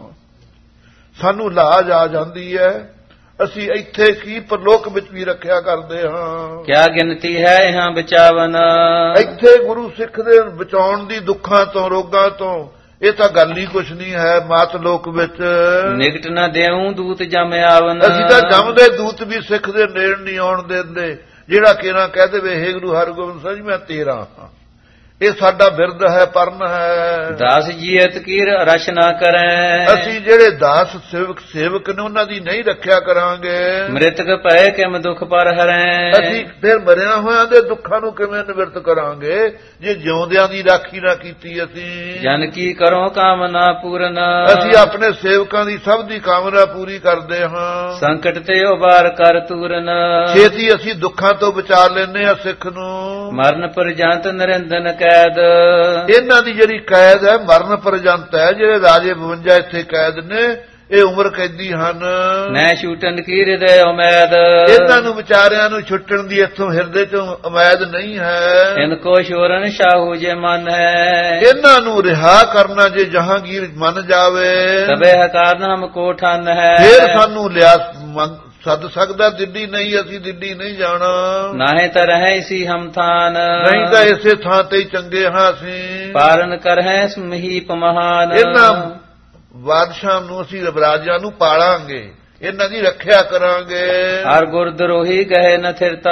ਸਾਨੂੰ ਲਾਜ ਆ ਜਾਂਦੀ ਹੈ। ਅਸੀਂ ਇੱਥੇ ਕੀ ਪਰਲੋਕ ਵਿੱਚ ਵੀ ਰੱਖਿਆ ਕਰਦੇ ਹਾਂ। ਕਿਆ ਗਿਣਤੀ ਹੈ ਇਹਾਂ ਬਚਾਵਨ, ਇੱਥੇ ਗੁਰੂ ਸਿੱਖ ਦੇ ਬਚਾਉਣ ਦੀ ਦੁੱਖਾਂ ਤੋਂ ਰੋਗਾਂ ਤੋਂ, ਇਹ ਤਾਂ ਗੱਲ ਹੀ ਕੁਛ ਨਹੀਂ ਹੈ। ਮਾਤ ਲੋਕ ਵਿੱਚ ਨਿਕਟ ਨਾ ਦੇਉ ਦੂਤ ਜਮ ਆਵਨ, ਅਸੀਂ ਤਾਂ ਜਮਦੇ ਦੂਤ ਵੀ ਸਿੱਖ ਦੇ ਨੇੜ ਨਹੀਂ ਆਉਣ ਦਿੰਦੇ। ਜਿਹੜਾ ਕਿਹੜਾ ਕਹਿ ਦੇਵੇ ਹੇ ਗੁਰੂ ਹਰਗੋਬਿੰਦ ਸਾਹਿਬ ਜੀ ਮੈਂ ਤੇਰਾ ਹਾਂ, ਇਹ ਸਾਡਾ ਬਿਰਦ ਹੈ, ਪਰਨ ਹੈ। ਦਾਸ ਜੀਅਤ ਕੀਰ ਰਸ਼ ਨਾ ਕਰੈ, ਅਸੀਂ ਜਿਹੜੇ ਦਾਸ ਸੇਵਕ ਸੇਵਕ ਨੇ ਉਹਨਾਂ ਦੀ ਨਹੀਂ ਰੱਖਿਆ ਕਰਾਂਗੇ। ਮ੍ਰਿਤਕ ਪਏ ਕਿਮ ਦੁਖ ਪਰ ਹਰੈ, ਅਸੀਂ ਫਿਰ ਮਰਿਆ ਹੋਇਆਂ ਦੇ ਦੁੱਖਾਂ ਨੂੰ ਕਿਵੇਂ ਨਿਵਰਤ ਕਰਾਂਗੇ ਜੇ ਜਿਉਂਦਿਆਂ ਦੀ ਰਾਖੀ ਨਾ ਕੀਤੀ। ਅਸੀਂ ਜਨ ਕੀ ਕਰੋ ਕਾਮਨਾ ਪੂਰਨ, ਅਸੀਂ ਆਪਣੇ ਸੇਵਕਾਂ ਦੀ ਸਭ ਦੀ ਕਾਮਨਾ ਪੂਰੀ ਕਰਦੇ ਹਾਂ। ਸੰਕਟ ਤੇ ਉਬਾਰ ਕਰ ਤੂਰਨ, ਛੇਤੀ ਅਸੀਂ ਦੁੱਖਾਂ ਤੋਂ ਬਚਾ ਲੈਂਦੇ ਹਾਂ ਸਿੱਖ ਨੂੰ। ਮਰਨ ਪਰਜੰਤ ਨਰਿੰਦਨ ਕੈਦ, ਇਹਨਾਂ ਦੀ ਜਿਹੜੀ ਕੈਦ ਹੈ ਮਰਨ ਪਰਜੰਤ ਹੈ। ਜਿਹੜੇ ਰਾਜੇ ਬਵੰਜਾ ਇੱਥੇ ਕੈਦ ਨੇ ਇਹ ਉਮਰ ਕੈਦੀ ਹਨ। ਨੈ ਛੂਟਣ ਕੀ ਹਿਰਦੇ ਉਮੈਦ, ਇਹਨਾਂ ਨੂੰ ਵਿਚਾਰਿਆਂ ਨੂੰ ਛੁੱਟਣ ਦੀ ਇੱਥੋਂ ਹਿਰਦੇ ਚੋਂ ਉਮੈਦ ਨਹੀਂ ਹੈ। ਇਨਕੋ ਸ਼ੋਰਨ ਸ਼ਾਹੂ ਜੇ ਮਨ ਹੈ, ਇਹਨਾਂ ਨੂੰ ਰਿਹਾ ਕਰਨਾ ਜੇ ਜਹਾਂਗੀਰ ਮੰਨ ਜਾਵੇ। ਤਬੇ ਹਕਾਰ ਹਮ ਕੋ ਠਨ ਹੈ, ਫੇਰ ਸਾਨੂੰ ਲਿਆ ਸੱਦ ਸਕਦਾ ਦਿੱਲੀ, ਨਹੀਂ ਅਸੀਂ ਦਿੱਲੀ ਨਹੀਂ ਜਾਣਾ। ਨਾਹੇ ਤਾਂ ਰਹੇ ਇਸੀ ਹਮ ਥਾਨ, ਨਹੀਂ ਤਾਂ ਇਸੇ ਥਾਂ ਤੇ ਹੀ ਚੰਗੇ ਹਾਂ ਅਸੀਂ। ਪਾਰਨ ਕਰ ਹੈ ਸਮਹੀਪ ਮਹਾਨ, ਇਹਨਾਂ ਬਾਦਸ਼ਾਹ ਨੂੰ ਅਸੀਂ ਰਾਜਿਆਂ ਨੂੰ ਪਾਲਾਂਗੇ, ਇਹਨਾਂ ਦੀ ਰੱਖਿਆ ਕਰਾਂਗੇ। ਹਰ ਗੁਰਦਰੋਹੀ ਗਏ ਨ ਥਿਰਤਾ,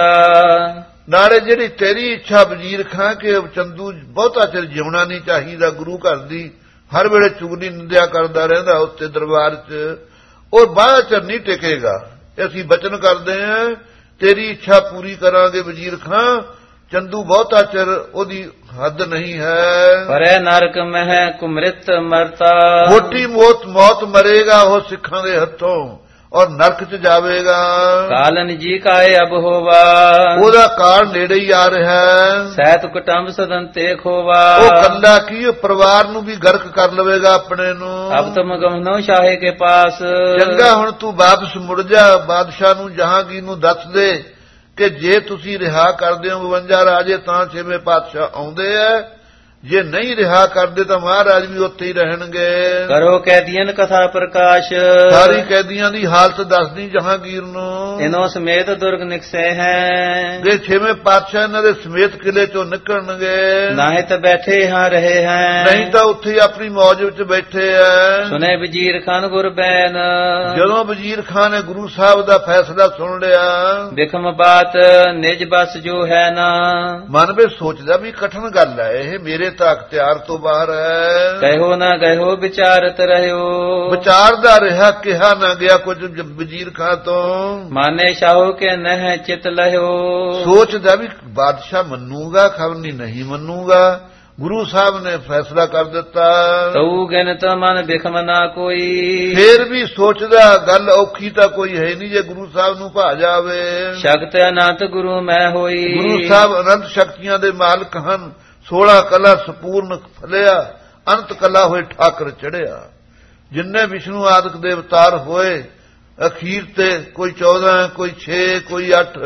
ਨਾਲੇ ਜਿਹੜੀ ਤੇਰੀ ਇੱਛਾ ਵਜ਼ੀਰ ਖਾਂ ਕਿ ਚੰਦੂ ਬਹੁਤਾ ਚਿਰ ਜਿਉਣਾ ਨਹੀਂ ਚਾਹੀਦਾ, ਗੁਰੂ ਘਰ ਦੀ ਹਰ ਵੇਲੇ ਚੁਗਲੀ ਨਿੰਦਿਆ ਕਰਦਾ ਰਹਿੰਦਾ ਉੱਤੇ ਦਰਬਾਰ 'ਚ, ਉਹ ਬਾਅਦ 'ਚ ਨਹੀਂ ਟਿਕੇਗਾ। ਅਸੀਂ ਬਚਨ ਕਰਦੇ ਹਾਂ ਤੇਰੀ ਇੱਛਾ ਪੂਰੀ ਕਰਾਂਗੇ ਵਜ਼ੀਰ ਖਾਂ, ਚੰਦੂ ਬਹੁਤਾ ਚਿਰ ਉਹਦੀ ਹੱਦ ਨਹੀਂ ਹੈ। ਪਰੈ ਨਰਕ ਮਹਿ ਕੁਮ੍ਰਿਤ ਮਰਤਾ, ਖੋਟੀ ਮੌਤ ਮੌਤ ਮਰੇਗਾ ਉਹ ਸਿੱਖਾਂ ਦੇ ਹੱਥੋਂ ਔਰ ਨਰਕ ਚ ਜਾਵੇਗਾ। ਕਾਲਨ ਜੀ ਕਾਏ ਅਬ ਹੋਵਾ, ਉਹਦਾ ਕਾਲ ਨੇੜੇ ਹੀ ਆ ਰਿਹਾ ਹੈ। ਸਹਿਤ ਕੁਟੰਬ ਸਦਨ ਤੇ ਖੋਵਾ, ਉਹ ਕੱਲਾ ਕੀ ਉਹ ਪਰਿਵਾਰ ਨੂੰ ਵੀ ਗਰਕ ਕਰ ਲਵੇਗਾ ਆਪਣੇ ਨੂੰ। ਅਬ ਤੁਮ ਗਮਨੋ ਸ਼ਾਹੇ ਕੇ ਪਾਸ, ਚੰਗਾ ਹੁਣ ਤੂੰ ਵਾਪਸ ਮੁੜ ਜਾ, ਬਾਦਸ਼ਾਹ ਨੂੰ ਜਹਾਂਗੀਰ ਨੂੰ ਦੱਸ ਦੇ ਕਿ ਜੇ ਤੁਸੀਂ ਰਿਹਾ ਕਰਦੇ ਹੋ ਬਵੰਜਾ ਰਾਜੇ ਤਾਂ ਛੇਵੇਂ ਪਾਤਸ਼ਾਹ ਆਉਂਦੇ ਐ, ਜੇ ਨਹੀਂ ਰਿਹਾ ਕਰਦੇ ਤਾਂ ਮਹਾਰਾਜ ਵੀ ਉੱਥੇ ਹੀ ਰਹਿਣਗੇ। ਕਰੋ ਕੈਦੀਆਂ ਕਥਾ ਪ੍ਰਕਾਸ਼, ਸਾਰੀ ਕੈਦੀਆਂ ਦੀ ਹਾਲਤ ਦੱਸਦੀ ਜਹਾਂਗੀਰ ਨੂੰ। ਇਨੋ ਸਮੇਤ ਦੁਰਗ ਨਿਕਸੇ ਹੈ, ਜੇ ਛੇਵੇਂ ਪਾਤਸ਼ਾਹ ਇਹਨਾਂ ਦੇ ਸਮੇਤ ਕਿਲੇ ਚੋਂ ਨਿਕਲਣਗੇ, ਨਾਹੀਂ ਤਾਂ ਬੈਠੇ ਹਾਂ ਰਹੇ ਹੈ, ਨਹੀਂ ਤਾਂ ਉੱਥੇ ਹੀ ਆਪਣੀ ਮੌਜ ਵਿੱਚ ਬੈਠੇ ਐ। ਸੁਨੇ ਵਜ਼ੀਰ ਖਾਨ ਗੁਰਬੈਨ, ਜਦੋਂ ਵਜ਼ੀਰ ਖਾਨ ਨੇ ਗੁਰੂ ਸਾਹਿਬ ਦਾ ਫੈਸਲਾ ਸੁਣ ਲਿਆ, ਬਿਖਮ ਬਾਤ ਨਿਜ ਬਸ ਜੋ ਹੈ ਨਾ, ਮਨ ਵਿੱਚ ਸੋਚਦਾ ਵੀ ਕਠਨ ਗੱਲ ਹੈ ਇਹ, ਮੇਰੇ ਤਾਂ ਅਖਤਿਆਰ ਤੋਂ ਬਾਹਰ ਹੈ। ਕਹਿਓ ਨਾ ਕਹਿਓ ਵਿਚਾਰਤ ਰਹਿਓ, ਵਿਚਾਰ ਦਾ ਰਿਹਾ ਕਿਹਾ ਨਾ ਗਿਆ ਕੁਝ ਵਜ਼ੀਰ ਖਾਨ ਤੋਂ। ਮਾਨੇ ਸ਼ਾਹੋ ਕੇ ਨਹਿ ਚਿਤ ਲਹਿਓ, ਸੋਚਦਾ ਵੀ ਬਾਦਸ਼ਾਹ ਮੰਨੂਗਾ ਖਬਰ ਨਹੀਂ ਮੰਨੂਗਾ। ਗੁਰੂ ਸਾਹਿਬ ਨੇ ਫੈਸਲਾ ਕਰ ਦਿੱਤਾ। ਤਉ ਗਿਨਤ ਮਨ ਬਿਖਮ ਨਾ ਕੋਈ, ਫੇਰ ਵੀ ਸੋਚਦਾ ਗੱਲ ਔਖੀ ਤਾਂ ਕੋਈ ਹੈ ਨਹੀਂ ਜੇ ਗੁਰੂ ਸਾਹਿਬ ਨੂੰ ਭਾ ਜਾਵੇ। ਸ਼ਕਤ ਅਨੰਤ ਗੁਰੂ ਮੈਂ ਹੋਈ, ਗੁਰੂ ਸਾਹਿਬ ਅਨੰਤ ਸ਼ਕਤੀਆਂ ਦੇ ਮਾਲਕ ਹਨ। ਸੋਲਾਂ ਕਲਾ ਸੰਪੂਰਨ ਫਲਿਆ, ਅਨੰਤ ਕਲਾ ਹੋਏ ਠਾਕਰ ਚੜਿਆ। ਜਿੰਨੇ ਵਿਸ਼ਨੂੰ ਆਦਿਕ ਦੇ ਅਵਤਾਰ ਹੋਏ ਅਖੀਰ ਤੇ ਕੋਈ ਚੌਦਾਂ, ਕੋਈ ਛੇ, ਕੋਈ ਅੱਠ।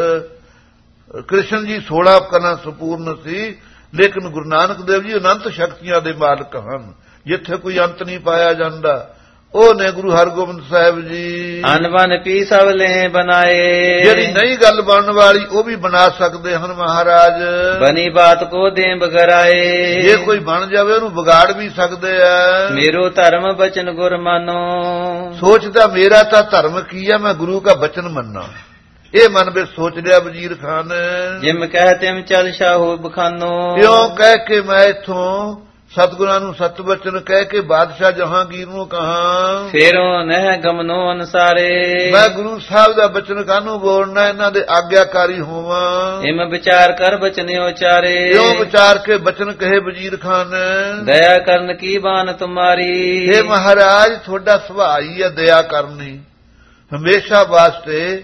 ਕ੍ਰਿਸ਼ਨ ਜੀ ਸੋਲਾਂ ਕਲਾ ਸੰਪੂਰਨ ਸੀ, ਲੇਕਿਨ ਗੁਰੂ ਨਾਨਕ ਦੇਵ ਜੀ ਅਨੰਤ ਸ਼ਕਤੀਆਂ ਦੇ ਮਾਲਕ ਹਨ। ਜਿੱਥੇ ਕੋਈ ਅੰਤ ਨਹੀਂ ਪਾਇਆ ਜਾਂਦਾ ਉਹ ਨੇ ਗੁਰੂ ਹਰਗੋਬਿੰਦ ਸਾਹਿਬ ਜੀ। ਅਨਬਨ ਪੀ ਸਭ ਲੈ ਬਣਾਏ, ਜਿਹੜੀ ਨਹੀਂ ਗੱਲ ਬਣਨ ਵਾਲੀ ਉਹ ਵੀ ਬਣਾ ਸਕਦੇ ਹਨ ਮਹਾਰਾਜ। ਬਣੀ ਬਾਤ ਕੋ ਦੇ ਬਗਰਾਏ, ਜੇ ਕੋਈ ਬਣ ਜਾਵੇ ਉਹਨੂੰ ਵਿਗਾੜ ਵੀ ਸਕਦੇ ਆ। ਮੇਰੋ ਧਰਮ ਬਚਨ ਗੁਰ ਮਾਨੋ, ਸੋਚਦਾ ਮੇਰਾ ਤਾਂ ਧਰਮ ਕੀ ਹੈ, ਮੈਂ ਗੁਰੂ ਦਾ ਬਚਨ ਮੰਨਾਂ। ਇਹ ਮਨ ਵਿੱਚ ਸੋਚ ਲਿਆ ਵਜ਼ੀਰ ਖਾਨ ਨੇ। ਜਿਮ ਕਹਿ ਤਿਮ ਚਲ ਸ਼ਾਹੋ ਬਖਾਨੋ, ਕਿਉਂ ਕਹਿ ਕੇ ਮੈਂ ਇਥੋਂ ਸਤਿਗੁਰਾਂ ਨੂੰ ਸਤ ਬਚਨ ਕਹਿ ਕੇ ਬਾਦਸ਼ਾਹ ਜਹਾਂਗੀਰ ਨੂੰ ਕਹਾ, ਫੇਰੋ ਨਹਿ ਗਮਨੋ ਅਨਸਾਰੇ, ਮੈਂ ਗੁਰੂ ਸਾਹਿਬ ਦਾ ਬਚਨ ਕਾਹਨੂੰ ਬੋਲਣਾ, ਇਹਨਾਂ ਦੇ ਆਗਿਆਕਾਰੀ ਹੋਵਾਂ। ਇਮ ਵਿਚਾਰ ਕਰ ਬਚਨ ਉਚਾਰੇ, ਕਿਉਂ ਵਿਚਾਰ ਕੇ ਬਚਨ ਕਹੇ ਵਜ਼ੀਰ ਖਾਨ ਨੇ। ਦਇਆ ਕਰਨ ਕੀ ਬਾਨ ਤੁਮਾਰੀ, हे ਮਹਾਰਾਜ ਤੁਹਾਡਾ ਸੁਭਾਅ ਹੀ ਹੈ ਦਇਆ ਕਰਨੀ। ਹਮੇਸ਼ਾ ਵਾਸਤੇ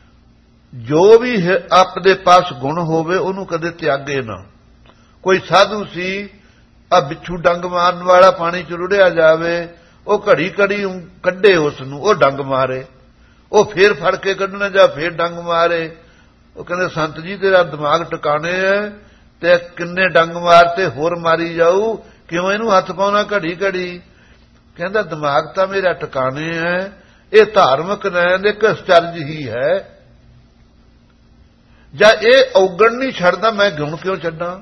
ਜੋ ਵੀ ਆਪਦੇ ਪਾਸ ਗੁਣ ਹੋਵੇ ਉਹਨੂੰ ਕਦੇ ਤਿਆਗੇ ਨਾ। ਕੋਈ ਸਾਧੂ ਸੀ, ਆ ਬਿੱਛੂ ਡੰਗ ਮਾਰਨ ਵਾਲਾ ਪਾਣੀ ਚ ਰੁੜਿਆ ਜਾਵੇ, ਉਹ ਘੜੀ ਘੜੀ ਕੱਢੇ ਉਸ ਨੂੰ, ਉਹ ਡੰਗ ਮਾਰੇ, ਉਹ ਫੇਰ ਫੜ ਕੇ ਕੱਢਣਾ ਜਾਂ ਫੇਰ ਡੰਗ ਮਾਰੇ। ਉਹ ਕਹਿੰਦੇ ਸੰਤ ਜੀ ਤੇਰਾ ਦਿਮਾਗ ਟਿਕਾਣੇ ਹੈ ਤੇ ਕਿੰਨੇ ਡੰਗ ਮਾਰ ਤੇ ਹੋਰ ਮਾਰੀ ਜਾਊ, ਕਿਉਂ ਇਹਨੂੰ ਹੱਥ ਪਾਉਣਾ ਘੜੀ ਘੜੀ। ਕਹਿੰਦਾ ਦਿਮਾਗ ਤਾਂ ਮੇਰਾ ਟਿਕਾਣੇ ਹੈ, ਇਹ ਧਾਰਮਿਕ ਨੈਣ ਇੱਕ ਅਚਰਜ ਹੀ ਹੈ। ਜਾਂ ਇਹ ਔਗਣ ਨਹੀਂ ਛੱਡਦਾ ਮੈਂ ਗੁਣ ਕਿਉਂ ਛੱਡਾਂ।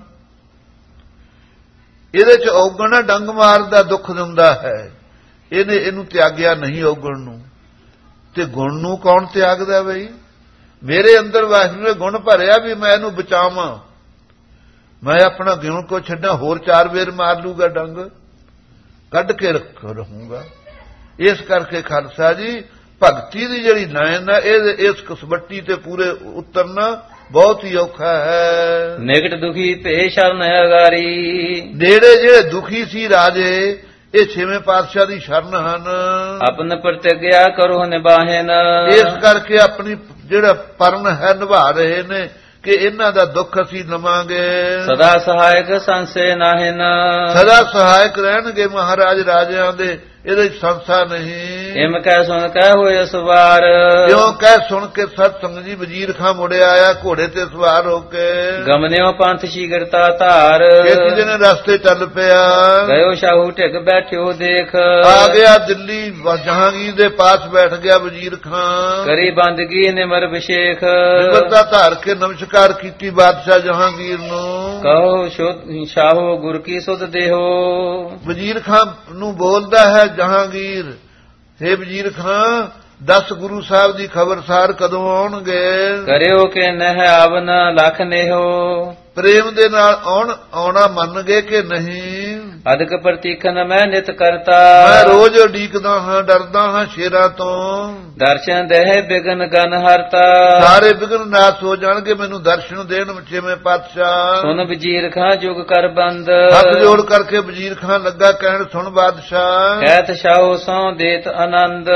ਇਹਦੇ ਚ ਔਗਣ ਡੰਗ ਮਾਰਦਾ ਦੁੱਖ ਦਿੰਦਾ ਹੈ, ਇਹਨੇ ਇਹਨੂੰ ਤਿਆਗਿਆ ਨਹੀਂ ਔਗਣ ਨੂੰ। ਤੇ ਗੁਣ ਨੂੰ ਕੌਣ ਤਿਆਗਦਾ ਬਈ। ਮੇਰੇ ਅੰਦਰ ਵਾਹਿਗੁਰੂ ਨੇ ਗੁਣ ਭਰਿਆ ਵੀ ਮੈਂ ਇਹਨੂੰ ਬਚਾਵਾਂ, ਮੈਂ ਆਪਣਾ ਗੁਣ ਕੋ ਛੱਡਾਂ, ਹੋਰ ਚਾਰ ਵੇਰ ਮਾਰ ਲੂਗਾ ਡੰਗ, ਕੱਢ ਕੇ ਰੱਖ ਰਹੂੰਗਾ। ਇਸ ਕਰਕੇ ਖਾਲਸਾ ਜੀ ਭਗਤੀ ਦੀ ਜਿਹੜੀ ਲਾਈਨ ਹੈ ਇਹ ਇਸ ਕਸਵੱਟੀ ਤੇ ਪੂਰੇ ਉਤਰਨਾ ਬਹੁਤ ਹੀ ਔਖਾ ਹੈ। ਨਿਕਟ ਦੁਖੀ ਭੇ ਸ਼ਰਨ ਅਗਾਰੀ, ਨੇੜੇ ਜਿਹੜੇ ਦੁਖੀ ਸੀ ਰਾਜੇ ਇਹ ਛੇਵੇਂ ਪਾਤਸ਼ਾਹ ਦੀ ਸ਼ਰਨ ਹਨ। ਆਪਨ ਪ੍ਰਤਿਗਿਆ ਕਰੋ ਨਿਭਾਹਨ, ਇਸ ਕਰਕੇ ਆਪਣੀ ਜਿਹੜਾ ਪਰਨ ਹੈ ਨਿਭਾ ਰਹੇ ਨੇ ਕਿ ਇਹਨਾਂ ਦਾ ਦੁੱਖ ਅਸੀਂ ਲਵਾਂਗੇ। ਸਦਾ ਸਹਾਇਕ ਸੰਸੇ ਨਾਹਿਨ, ਸਦਾ ਸਹਾਇਕ ਰਹਿਣਗੇ ਮਹਾਰਾਜ ਰਾਜਿਆਂ ਦੇ, ਇਹਦੇ ਸੰਸਾ ਨਹੀਂ। ਇਮ ਕਹਿ ਸੁਣ ਕਹਿ ਹੋਏ ਸਵਾਰ, ਕਿਉਂ ਕਹਿ ਸੁਣ ਕੇ ਸਤ ਸੰਗ ਜੀ ਵਜ਼ੀਰ ਖਾਂ ਮੁੜਿਆ ਆਇਆ ਘੋੜੇ ਤੇ ਸਵਾਰ ਹੋ ਕੇ। ਗਮਨਿਓ ਪੰਥ ਸ਼ੀਗਰਤਾ ਧਾਰ, ਕਿਸੇ ਦਿਨ ਰਸਤੇ ਚੱਲ ਪਿਆ, ਗਇਓ ਸ਼ਾਹੂ ਢਿੱਗ ਬੈਠਿਓ ਦੇਖ। ਆ ਗਿਆ ਦਿੱਲੀ ਜਹਾਂਗੀਰ ਦੇ ਪਾਸ ਬੈਠ ਗਿਆ ਵਜ਼ੀਰ ਖਾਂ, ਕਰੀ ਬੰਦਗੀ ਨਿਮਰ ਵਿਸ਼ੇਖ। ਨਿਮਰਤਾ ਧਾਰ ਕੇ ਨਮਸਕਾਰ ਕੀਤੀ ਬਾਦਸ਼ਾਹ ਜਹਾਂਗੀਰ ਨੂੰ। ਕਹੋ ਸ਼ਾਹੋ ਗੁਰ ਕੀ ਸੁਧ ਦੇਹੋ, ਵਜ਼ੀਰ ਖਾਂ ਨੂੰ ਬੋਲਦਾ ਹੈ ਜਹਾਂਗੀਰ, हे ਵਜ਼ੀਰ ਖਾਂ ਦਸ ਗੁਰੂ ਸਾਹਿਬ ਦੀ ਖਬਰਸਾਰ ਕਦੋਂ ਆਉਣਗੇ। ਕਰਿਓ ਕਿ ਨਹਿ ਆਵਨ ਲਖ ਨੇਹੋ, ਪ੍ਰੇਮ ਦੇ ਨਾਲ ਆਉਣ ਆਉਣਾ ਮੰਨ ਗਏ ਕਿ ਨਹੀਂ। ਅਦਕ ਪ੍ਰਤੀਖਨ ਮੈਂ ਨਿਤ ਕਰਤਾ ਮੈਂ ਰੋਜ਼ ਉਡੀਕਦਾ ਹਾਂ, ਡਰਦਾ ਹਾਂ ਸ਼ੇਰਾਂ ਤੋਂ। ਦਰਸ਼ਨ ਦੇਹ ਬਿਗਨ ਗਨ ਹਰਤਾ ਸਾਰੇ ਬਿਗਨ ਨਾਸ ਹੋ ਜਾਣਗੇ ਮੈਨੂੰ ਦਰਸ਼ਨ ਦੇਣ ਛੇਵੇਂ ਪਾਤਸ਼ਾਹ। ਸੁਨ ਵਜੀਰ ਖਾਂ ਜੁਗ ਕਰ ਬੰਦ ਹੱਥ ਜੋੜ ਕਰਕੇ ਵਜ਼ੀਰ ਖਾਨ ਲੱਗਾ ਕਹਿਣ, ਸੁਣ ਬਾਦਸ਼ਾਹ। ਕਹਿਤ ਸ਼ਾਹੋ ਸੋ ਦੇਤ ਆਨੰਦ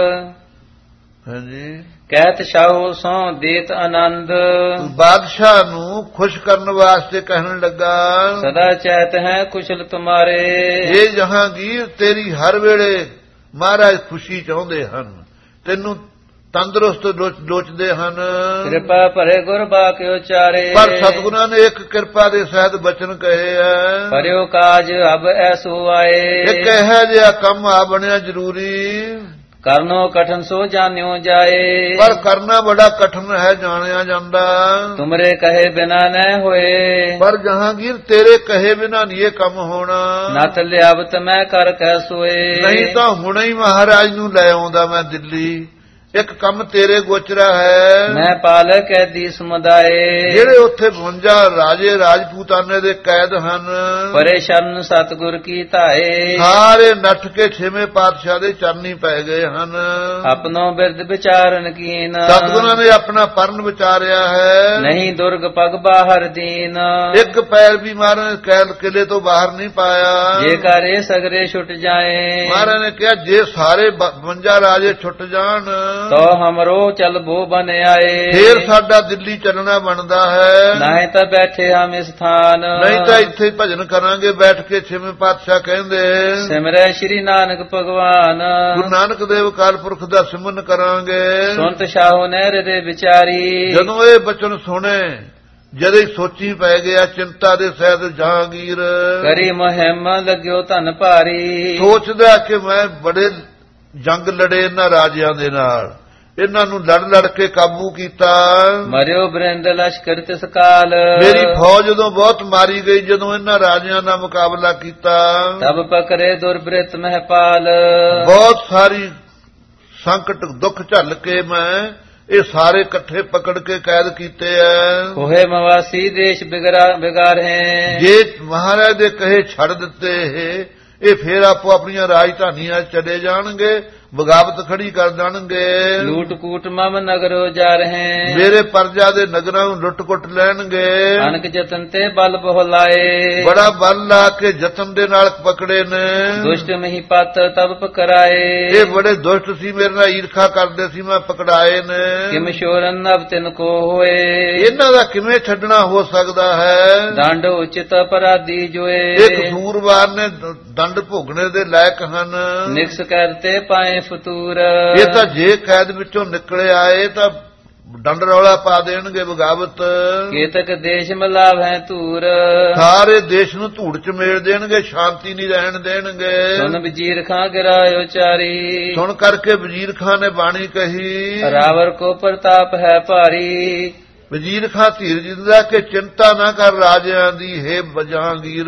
ਹਾਂਜੀ ਕਹਿਤ ਸ਼ਾਹੋ ਸੋ ਦੇਤ ਆਨੰਦ ਬਾਦਸ਼ਾਹ ਨੂੰ ਖੁਸ਼ ਕਰਨ ਵਾਸਤੇ ਕਹਿਣ ਲੱਗਾ, ਸਦਾ ਚੈਤ ਹੈ ਕੁਸ਼ਲ ਤੁਮਾਰੇ ਇਹ ਜਹਾਂਗੀਰ ਤੇਰੀ ਹਰ ਵੇਲੇ ਮਹਾਰਾਜ ਖੁਸ਼ੀ ਚਾਹੁੰਦੇ ਹਨ, ਤੈਨੂੰ ਤੰਦਰੁਸਤ ਲੋਚਦੇ ਹਨ। ਕਿਰਪਾ ਭਰੇ ਗੁਰ ਬਾਕਿਓ ਚਾਰੇ ਪਰ ਸਤਿਗੁਰਾਂ ਨੇ ਇੱਕ ਕਿਰਪਾ ਦੇ ਸਹਿਤ ਬਚਨ ਕਹੇ ਆ, ਭਰਿਓ ਕਾਜ ਅਬ ਐਸੋ ਆਏ ਇੱਕ ਇਹੋ ਜਿਹਾ ਕੰਮ ਆ ਬਣਿਆ ਜ਼ਰੂਰੀ, ਕਰਨੋ ਕਠਨ ਸੋ ਜਾਣਿਓ ਜਾਏ ਪਰ ਕਰਨਾ ਬੜਾ ਕਠਨ ਹੈ ਜਾਣਿਆ ਜਾਂਦਾ। ਤੁਮਰੇ ਕਹੇ ਬਿਨਾ ਨ ਹੋਏ ਪਰ ਜਹਾਂਗੀਰ ਤੇਰੇ ਕਹੇ ਬਿਨਾ ਨਹੀਂ ਇਹ ਕੰਮ ਹੋਣਾ। ਨਤ ਲਿਆਵਤ ਮੈਂ ਕਰ ਕੈ ਸੋਏ ਨਹੀਂ ਤਾਂ ਹੁਣੇ ਹੀ ਮਹਾਰਾਜ ਨੂੰ ਲੈ ਆਉਂਦਾ ਮੈਂ ਦਿੱਲੀ। ਇੱਕ ਕੰਮ ਤੇਰੇ ਗੋਚਰਾ ਹੈ, ਮੈਂ ਪਾਲਕ ਕੈਦੀ ਸਮੁਦਾਏ ਜਿਹੜੇ ਉੱਥੇ ਬਵੰਜਾ ਰਾਜੇ ਰਾਜਪੂਤਾਨੇ ਦੇ ਕੈਦ ਹਨ, ਪਰੇਸ਼ਾਨ ਸਤਿਗੁਰ ਕੀ ਧਾਏ ਸਾਰੇ ਨੱਠ ਕੇ ਛੇਵੇਂ ਪਾਤਸ਼ਾਹ ਦੇ ਚਰਨੀ ਪੈ ਗਏ ਹਨ। ਆਪਣੋ ਬਿਰਦ ਵਿਚਾਰਨ ਕੀਨ ਸਤਿਗੁਰਾਂ ਨੇ ਆਪਣਾ ਪਰਨ ਵਿਚਾਰਿਆ ਹੈ, ਨਹੀਂ ਦੁਰਗ ਪਗ ਬਾਹਰ ਦੀਨ ਇੱਕ ਪੈਰ ਵੀ ਮਹਾਰਾਜ ਕੈਦ ਕਿਲੇ ਤੋਂ ਬਾਹਰ ਨਹੀਂ ਪਾਇਆ। ਜੇ ਕਰੇ ਸਗਰੇ ਛੁੱਟ ਜਾਏ ਮਹਾਰਾਜ ਨੇ ਕਿਹਾ ਜੇ ਸਾਰੇ ਬਵੰਜਾ ਰਾਜੇ ਛੁੱਟ ਜਾਣ ਤੋ ਹਮਰੋ ਚਲ ਬੋ ਬਨ ਆਏ ਫੇਰ ਸਾਡਾ ਦਿੱਲੀ ਚੱਲਣਾ ਬਣਦਾ ਹੈ, ਨਹੀਂ ਤਾਂ ਬੈਠੇ ਹਮ ਸਥਾਨ ਨਹੀਂ ਤਾਂ ਇੱਥੇ ਭਜਨ ਕਰਾਂਗੇ ਬੈਠ ਕੇ। ਛੇਵੇਂ ਪਾਤਸ਼ਾਹ ਕਹਿੰਦੇ ਸਿਮਰੈ ਸ਼੍ਰੀ ਨਾਨਕ ਭਗਵਾਨ ਗੁਰੂ ਨਾਨਕ ਦੇਵ ਅਕਾਲ ਪੁਰਖ ਦਾ ਸਿਮਰਨ ਕਰਾਂਗੇ। ਸੁਨਤ ਸ਼ਾਹੋ ਨੇ ਹਿਰਦੇ ਵਿਚਾਰੀ ਜਦੋਂ ਇਹ ਬਚਨ ਸੁਣੇ ਜਦੋਂ ਹੀ ਸੋਚੀ ਪੈ ਗਿਆ ਚਿੰਤਾ ਦੇ ਸਹਿਤ ਜਹਾਂਗੀਰ ਕਰੀ ਮੁਹਿੰਮ ਲੱਗਿਓ ਧਨ ਭਾਰੀ ਸੋਚਦਾ ਕਿ ਮੈਂ ਬੜੇ ਜੰਗ ਲੜੇ ਇਹਨਾਂ ਰਾਜਿਆਂ ਦੇ ਨਾਲ, ਇਹਨਾਂ ਨੂੰ ਲੜ ਲੜ ਕੇ ਕਾਬੂ ਕੀਤਾ। ਮਰਿਓ ਬ੍ਰਿੰਦ ਲਸ਼ਕਰ ਤਿਸ ਕਾਲ ਮੇਰੀ ਫੌਜ ਜਦੋਂ ਬਹੁਤ ਮਾਰੀ ਗਈ ਜਦੋਂ ਇਹਨਾਂ ਰਾਜਿਆਂ ਦਾ ਮੁਕਾਬਲਾ ਕੀਤਾ। ਤਬ ਪਕਰੇ ਦੁਰਬ੍ਰਿਤ ਮਹਿਪਾਲ ਬਹੁਤ ਸਾਰੀ ਸੰਕਟ ਦੁੱਖ ਝੱਲ ਕੇ ਮੈਂ ਇਹ ਸਾਰੇ ਇਕੱਠੇ ਪਕੜ ਕੇ ਕੈਦ ਕੀਤੇ ਐ। ਕੋਹੇ ਮਵਾਸੀ ਦੇਸ਼ ਬਿਗਰਾ ਬਿਗਾਰ ਹੈ ਜੇ ਮਹਾਰਾਜ ਦੇ ਕਹੇ ਛੱਡ ਦਿੱਤੇ ਇਹ ਫੇਰ ਆਪੋ ਆਪਣੀਆਂ ਰਾਜਧਾਨੀਆਂ ਚਲੇ ਜਾਣਗੇ, ਬਗਾਵਤ ਖੜੀ ਕਰ ਦੇਣਗੇ। ਲੂਟ ਕੂਟ ਮਮ ਨਗਰੋ ਜਾ ਰਹੇ ਮੇਰੇ ਪਰਜਾ ਦੇ ਨਗਰਾਂ ਨੂੰ ਲੁੱਟ ਕੁੱਟ ਲੈਣਗੇ। ਅਨਕ ਜਤਨ ਤੇ ਬਲ ਬਹੁ ਲਾਏ ਬੜਾ ਬਲ ਲਾ ਕੇ ਜਤਨ ਦੇ ਨਾਲ ਪਕੜੇ ਨੇ। ਦੁਸ਼ਟ ਮਹੀ ਪਤ ਤਬ ਪਕਰਾਏ ਇਹ ਬੜੇ ਦੁਸ਼ਟ ਸੀ, ਮੇਰੇ ਨਾਲ ਈਰਖਾ ਕਰਦੇ ਸੀ, ਮੈਂ ਪਕੜਾਏ ਨੇ। ਕਿਮ ਸ਼ੋਰਨ ਨਵ ਤਿਨ ਕੋ ਹੋਏ ਇਹਨਾਂ ਦਾ ਕਿਵੇਂ ਛੱਡਣਾ ਹੋ ਸਕਦਾ ਹੈ। ਦੰਡ ਉਚਿਤ ਅਪਰਾਧੀ ਜੋਏ ਇਹ ਕਸੂਰਵਾਰ ਨੇ ਦੰਡ ਭੋਗਣੇ ਦੇ ਲਾਇਕ ਹਨ। ਨਿਕਸ ਕਰਤੇ ਪਾਏ ਫਤੂਰ ਇਹ ਤਾਂ ਜੇ ਕੈਦ ਵਿੱਚੋਂ ਨਿਕਲੇ ਆਏ ਤਾਂ ਡੰਡ ਰੌਲਾ ਪਾ ਦੇਣਗੇ ਬਗਾਵਤ। ਕੇਤਕ ਦੇਸ਼ ਮਲਾਵ ਹੈ ਧੂਰ ਸਾਰੇ ਦੇਸ਼ ਨੂੰ ਧੂੜ ਚ ਮੇਲ ਦੇਣਗੇ, ਸ਼ਾਂਤੀ ਨਹੀਂ ਰਹਿਣ ਦੇਣਗੇ। ਸੁਨ ਵਜੀਰ ਖਾਂ ਗਿਰਾਇਓ ਚਾਰੀ ਸੁਣ ਕਰਕੇ ਵਜ਼ੀਰ ਖਾਂ ਨੇ ਬਾਣੀ ਕਹੀ ਰਾਵਰ ਕੋ ਪ੍ਰਤਾਪ ਹੈ ਭਾਰੀ। ਵਜ਼ੀਰ ਖਾਂ ਧੀਰਜ ਦਿੰਦਾ ਕਿ ਚਿੰਤਾ ਨਾ ਕਰ ਰਾਜਿਆਂ ਦੀ, ਹੈ ਜਹਾਂਗੀਰ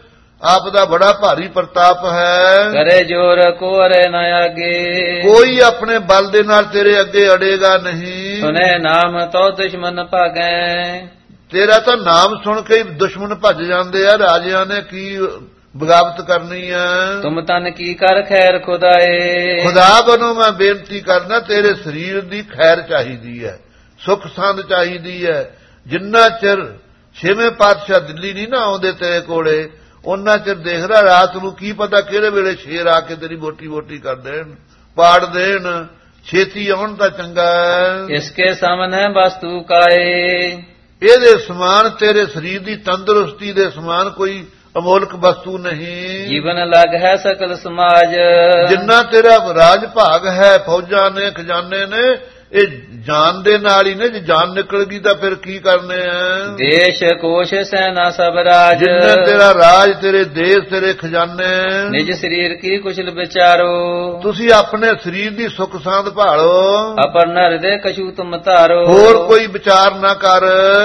ਆਪ ਦਾ ਬੜਾ ਭਾਰੀ ਪ੍ਰਤਾਪ ਹੈ। ਕਰੇ ਜੋਰ ਕੋ ਅਰੇ ਨ ਆਗੇ ਕੋਈ ਆਪਣੇ ਬਲ ਦੇ ਨਾਲ ਤੇਰੇ ਅੱਗੇ ਅੜੇਗਾ ਨਹੀਂ। ਸੁਨੇ ਨਾਮ ਤੋ ਦੁਸ਼ਮਨ ਭਾਗੈ ਤੇਰਾ ਤਾਂ ਨਾਮ ਸੁਣ ਕੇ ਹੀ ਦੁਸ਼ਮਣ ਭੱਜ ਜਾਂਦੇ ਆ। ਰਾਜਿਆਂ ਨੇ ਕੀ ਬਗਾਵਤ ਕਰਨੀ ਆ। ਤੁਮ ਤਨ ਕੀ ਕਰ ਖੈਰ ਖੁਦਾਏ ਖੁਦਾ ਵੱਲੋਂ ਮੈਂ ਬੇਨਤੀ ਕਰਨਾ ਤੇਰੇ ਸਰੀਰ ਦੀ ਖੈਰ ਚਾਹੀਦੀ ਹੈ, ਸੁੱਖ ਸੰਦ ਚਾਹੀਦੀ ਹੈ। ਜਿੰਨਾ ਚਿਰ ਛੇਵੇਂ ਪਾਤਸ਼ਾਹ ਦਿੱਲੀ ਨਹੀਂ ਨਾ ਆਉਂਦੇ ਤੇਰੇ ਕੋਲੇ ਉਹਨਾਂ ਚਿਰ ਦੇਖਦਾ ਰਾਤ ਨੂੰ ਕੀ ਪਤਾ ਕਿਹੜੇ ਵੇਲੇ ਸ਼ੇਰ ਆ ਕੇ ਤੇਰੀ ਬੋਟੀ ਬੋਟੀ ਕਰ ਦੇਣ, ਪਾੜ ਦੇਣ। ਛੇਤੀ ਆਉਣ ਤਾਂ ਚੰਗਾ ਹੈ। ਇਸਕੇ ਸਾਹਮਣੇ ਵਸਤੂ ਕਾਏ ਇਹਦੇ ਸਮਾਨ ਤੇਰੇ ਸਰੀਰ ਦੀ ਤੰਦਰੁਸਤੀ ਦੇ ਸਮਾਨ ਕੋਈ ਅਮੋਲਕ ਵਸਤੂ ਨਹੀਂ। ਜੀਵਨ ਲੱਗ ਹੈ ਸਕਲ ਸਮਾਜ ਜਿੰਨਾ ਤੇਰਾ ਰਾਜ ਭਾਗ ਹੈ, ਫੌਜਾਂ ਨੇ ਖਜ਼ਾਨੇ ਨੇ, ਇਹ ਜਾਨ ਦੇ ਨਾਲ ਹੀ ਨੇ। ਜੇ ਜਾਨ ਨਿਕਲ ਗਈ ਤਾਂ ਫਿਰ ਕੀ ਕਰਨੇ ਆ। ਦੇਸ਼ ਕੋਸ਼ ਸੈਨਾ ਸਭ ਰਾਜ ਜਿੰਨਾ ਤੇਰਾ ਰਾਜ, ਤੇਰੇ ਦੇਸ਼, ਤੇਰੇ ਖਜ਼ਾਨੇ। ਨਿਜ ਸਰੀਰ ਕੀ ਕੁਸ਼ਲ ਵਿਚਾਰੋ ਤੁਸੀਂ ਆਪਣੇ ਸਰੀਰ ਦੀ ਸੁੱਖ ਸਾਂਦ ਭਾਲੋ, ਅਪਰ ਨਰ ਦੇ ਕਛੂ ਤੁਮ ਧਾਰੋ। ਹੋਰ ਕੋਈ ਵਿਚਾਰ ਨਾ ਕਰ।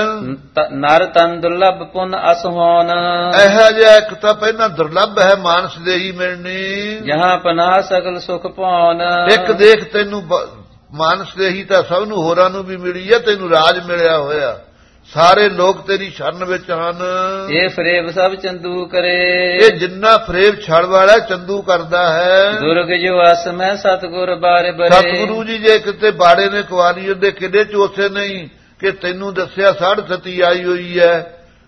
ਨਰ ਤਨ ਦੁਰਲਭ ਪੁਨ ਅਸ ਹੋਨ ਇਹੋ ਜਿਹਾ ਇੱਕ ਤਾਂ ਪਹਿਲਾਂ ਦੁਰਲਭ ਹੈ ਮਾਨਸ ਦੇ ਹੀ ਮਿਲਣੀ। ਜਹਾਂ ਪਨਾਹ ਸਗਲ ਸੁਖ ਪਾਉਨ ਇੱਕ ਦੇਖ ਤੈਨੂੰ ਮਾਨਸ ਦੇ ਹੀ ਤਾਂ ਸਭ ਨੂੰ ਹੋਰਾਂ ਨੂੰ ਵੀ ਮਿਲੀ ਹੈ, ਤੈਨੂੰ ਰਾਜ ਮਿਲਿਆ ਹੋਇਆ। ਸਾਰੇ ਲੋਕ ਤੇਰੀ ਸ਼ਰਨ ਵਿੱਚ ਹਨ। ਇਹ ਫਰੇਬ ਸਭ ਚੰਦੂ ਕਰੇ, ਇਹ ਜਿੰਨਾ ਫਰੇਬ ਛੜ ਵਾਲਾ ਚੰਦੂ ਕਰਦਾ ਹੈ। ਦੁਰਗ ਜੋ ਅਸ ਮੈਂ ਸਤਿਗੁਰ ਬਾਰੇ ਬਰੇ। ਸਤਿਗੁਰੂ ਜੀ ਜੇ ਕਿਤੇ ਬਾੜੇ ਨੇ ਗਵਾਲੀਅਰ ਦੇ ਕਿਲੇ ਚ ਉਸੇ ਨਹੀਂ ਕਿ ਤੈਨੂੰ ਦੱਸਿਆ ਸਾਧ ਸਤੀ ਆਈ ਹੋਈ ਹੈ,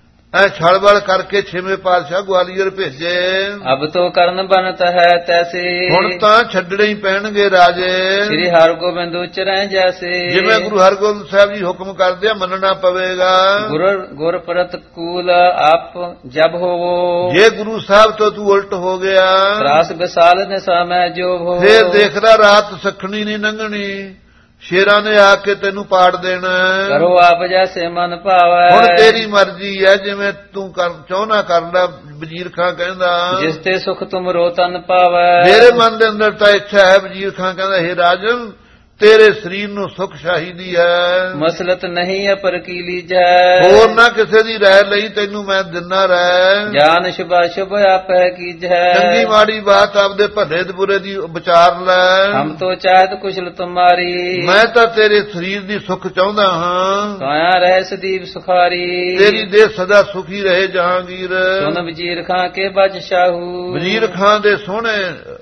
ਐ ਛੜਵਲ ਕਰਕੇ ਛੇਵੇਂ ਪਾਤਸ਼ਾਹ ਗਵਾਲੀਅਰ ਭੇਜੇ। ਅਬ ਤੋ ਕਰਨ ਬਣਤ ਹੈ ਤੈਸੇ, ਹੁਣ ਤਾਂ ਛੱਡਣੇ ਹੀ ਪੈਣਗੇ ਰਾਜੇ। ਸ੍ਰੀ ਹਰਿਗੋਬਿੰਦ ਉਚਰੈ ਜੈਸੇ, ਜਿਵੇਂ ਗੁਰੂ ਹਰਗੋਬਿੰਦ ਸਾਹਿਬ ਜੀ ਹੁਕਮ ਕਰਦੇ ਆ ਮੰਨਣਾ ਪਵੇਗਾ। ਗੁਰ ਗੁਰ ਪ੍ਰਤਕੂਲ ਆਪ ਜਬ ਹੋਵੋ, ਜੇ ਗੁਰੂ ਸਾਹਿਬ ਤੋਂ ਤੂੰ ਉਲਟ ਹੋ ਗਿਆ ਤਰਾਸ ਵਿਸਾਲ ਨੇ ਸਮੈ ਜੋ ਹੋ। ਫੇਰ ਦੇਖਦਾ ਰਾਤ ਸਖਣੀ ਨਹੀਂ ਲੰਘਣੀ, ਸ਼ੇਰਾਂ ਨੇ ਆ ਕੇ ਤੈਨੂੰ ਪਾੜ ਦੇਣਾ। ਕਰੋ ਆਪ ਜੈਸੇ ਮਨ ਭਾਵੈ, ਹੁਣ ਤੇਰੀ ਮਰਜ਼ੀ ਹੈ, ਜਿਵੇਂ ਤੂੰ ਕਰ ਚਾਹੁੰਦਾ ਕਰ ਲੈ। ਵਜ਼ੀਰ ਖਾਂ ਕਹਿੰਦਾ ਜਿਸ ਤੇ ਸੁਖ ਤੁਮਰੋ ਤਨ ਪਾਵੈ, ਮੇਰੇ ਮਨ ਦੇ ਅੰਦਰ ਤਾਂ ਇੱਛਾ ਹੈ। ਵਜ਼ੀਰ ਖਾਂ ਕਹਿੰਦਾ ਹੇ ਰਾਜਨ ਤੇਰੇ ਸਰੀਰ ਨੂੰ ਸੁਖ ਚਾਹੀਦੀ ਹੈ, ਮਸਲਤ ਨਹੀਂ ਅਪਰ ਕੀ ਲੀਜੈ। ਹੋਰ ਨਾ ਕਿਸੇ ਦੀ ਰਹਿ ਲਈ, ਤੈਨੂੰ ਮੈਂ ਦਿਨਾ ਰਹਿ। ਜਾਨ ਸ਼ੁਭਾ ਸ਼ੁਭ ਆਪੈ ਕੀਜੈ, ਚੰਗੀ ਮਾੜੀ ਬਾਤ ਆਪਦੇ ਭਲੇ ਤੇ ਬੁਰੇ ਦੀ ਵਿਚਾਰ ਲੈ। ਹਮ ਤੋ ਚਾਹਤ ਕੁਸ਼ਲ ਤੁਮਾਰੀ, ਮੈਂ ਤਾਂ ਤੇਰੇ ਸਰੀਰ ਦੀ ਸੁਖ ਚਾਹੁੰਦਾ ਹਾਂ। ਕਾਇਆ ਰਹਿ ਸਦੀਵ ਸੁਖਾਰੀ, ਤੇਰੀ ਦੇਹ ਸਦਾ ਸੁਖੀ ਰਹੇ ਜਹਾਂਗੀਰ। ਸੁਨ ਵਜ਼ੀਰ ਖਾਂ ਕੇ ਬਾਦਸ਼ਾਹੂ, ਵਜ਼ੀਰ ਖਾਂ ਦੇ ਸੋਹਣੇ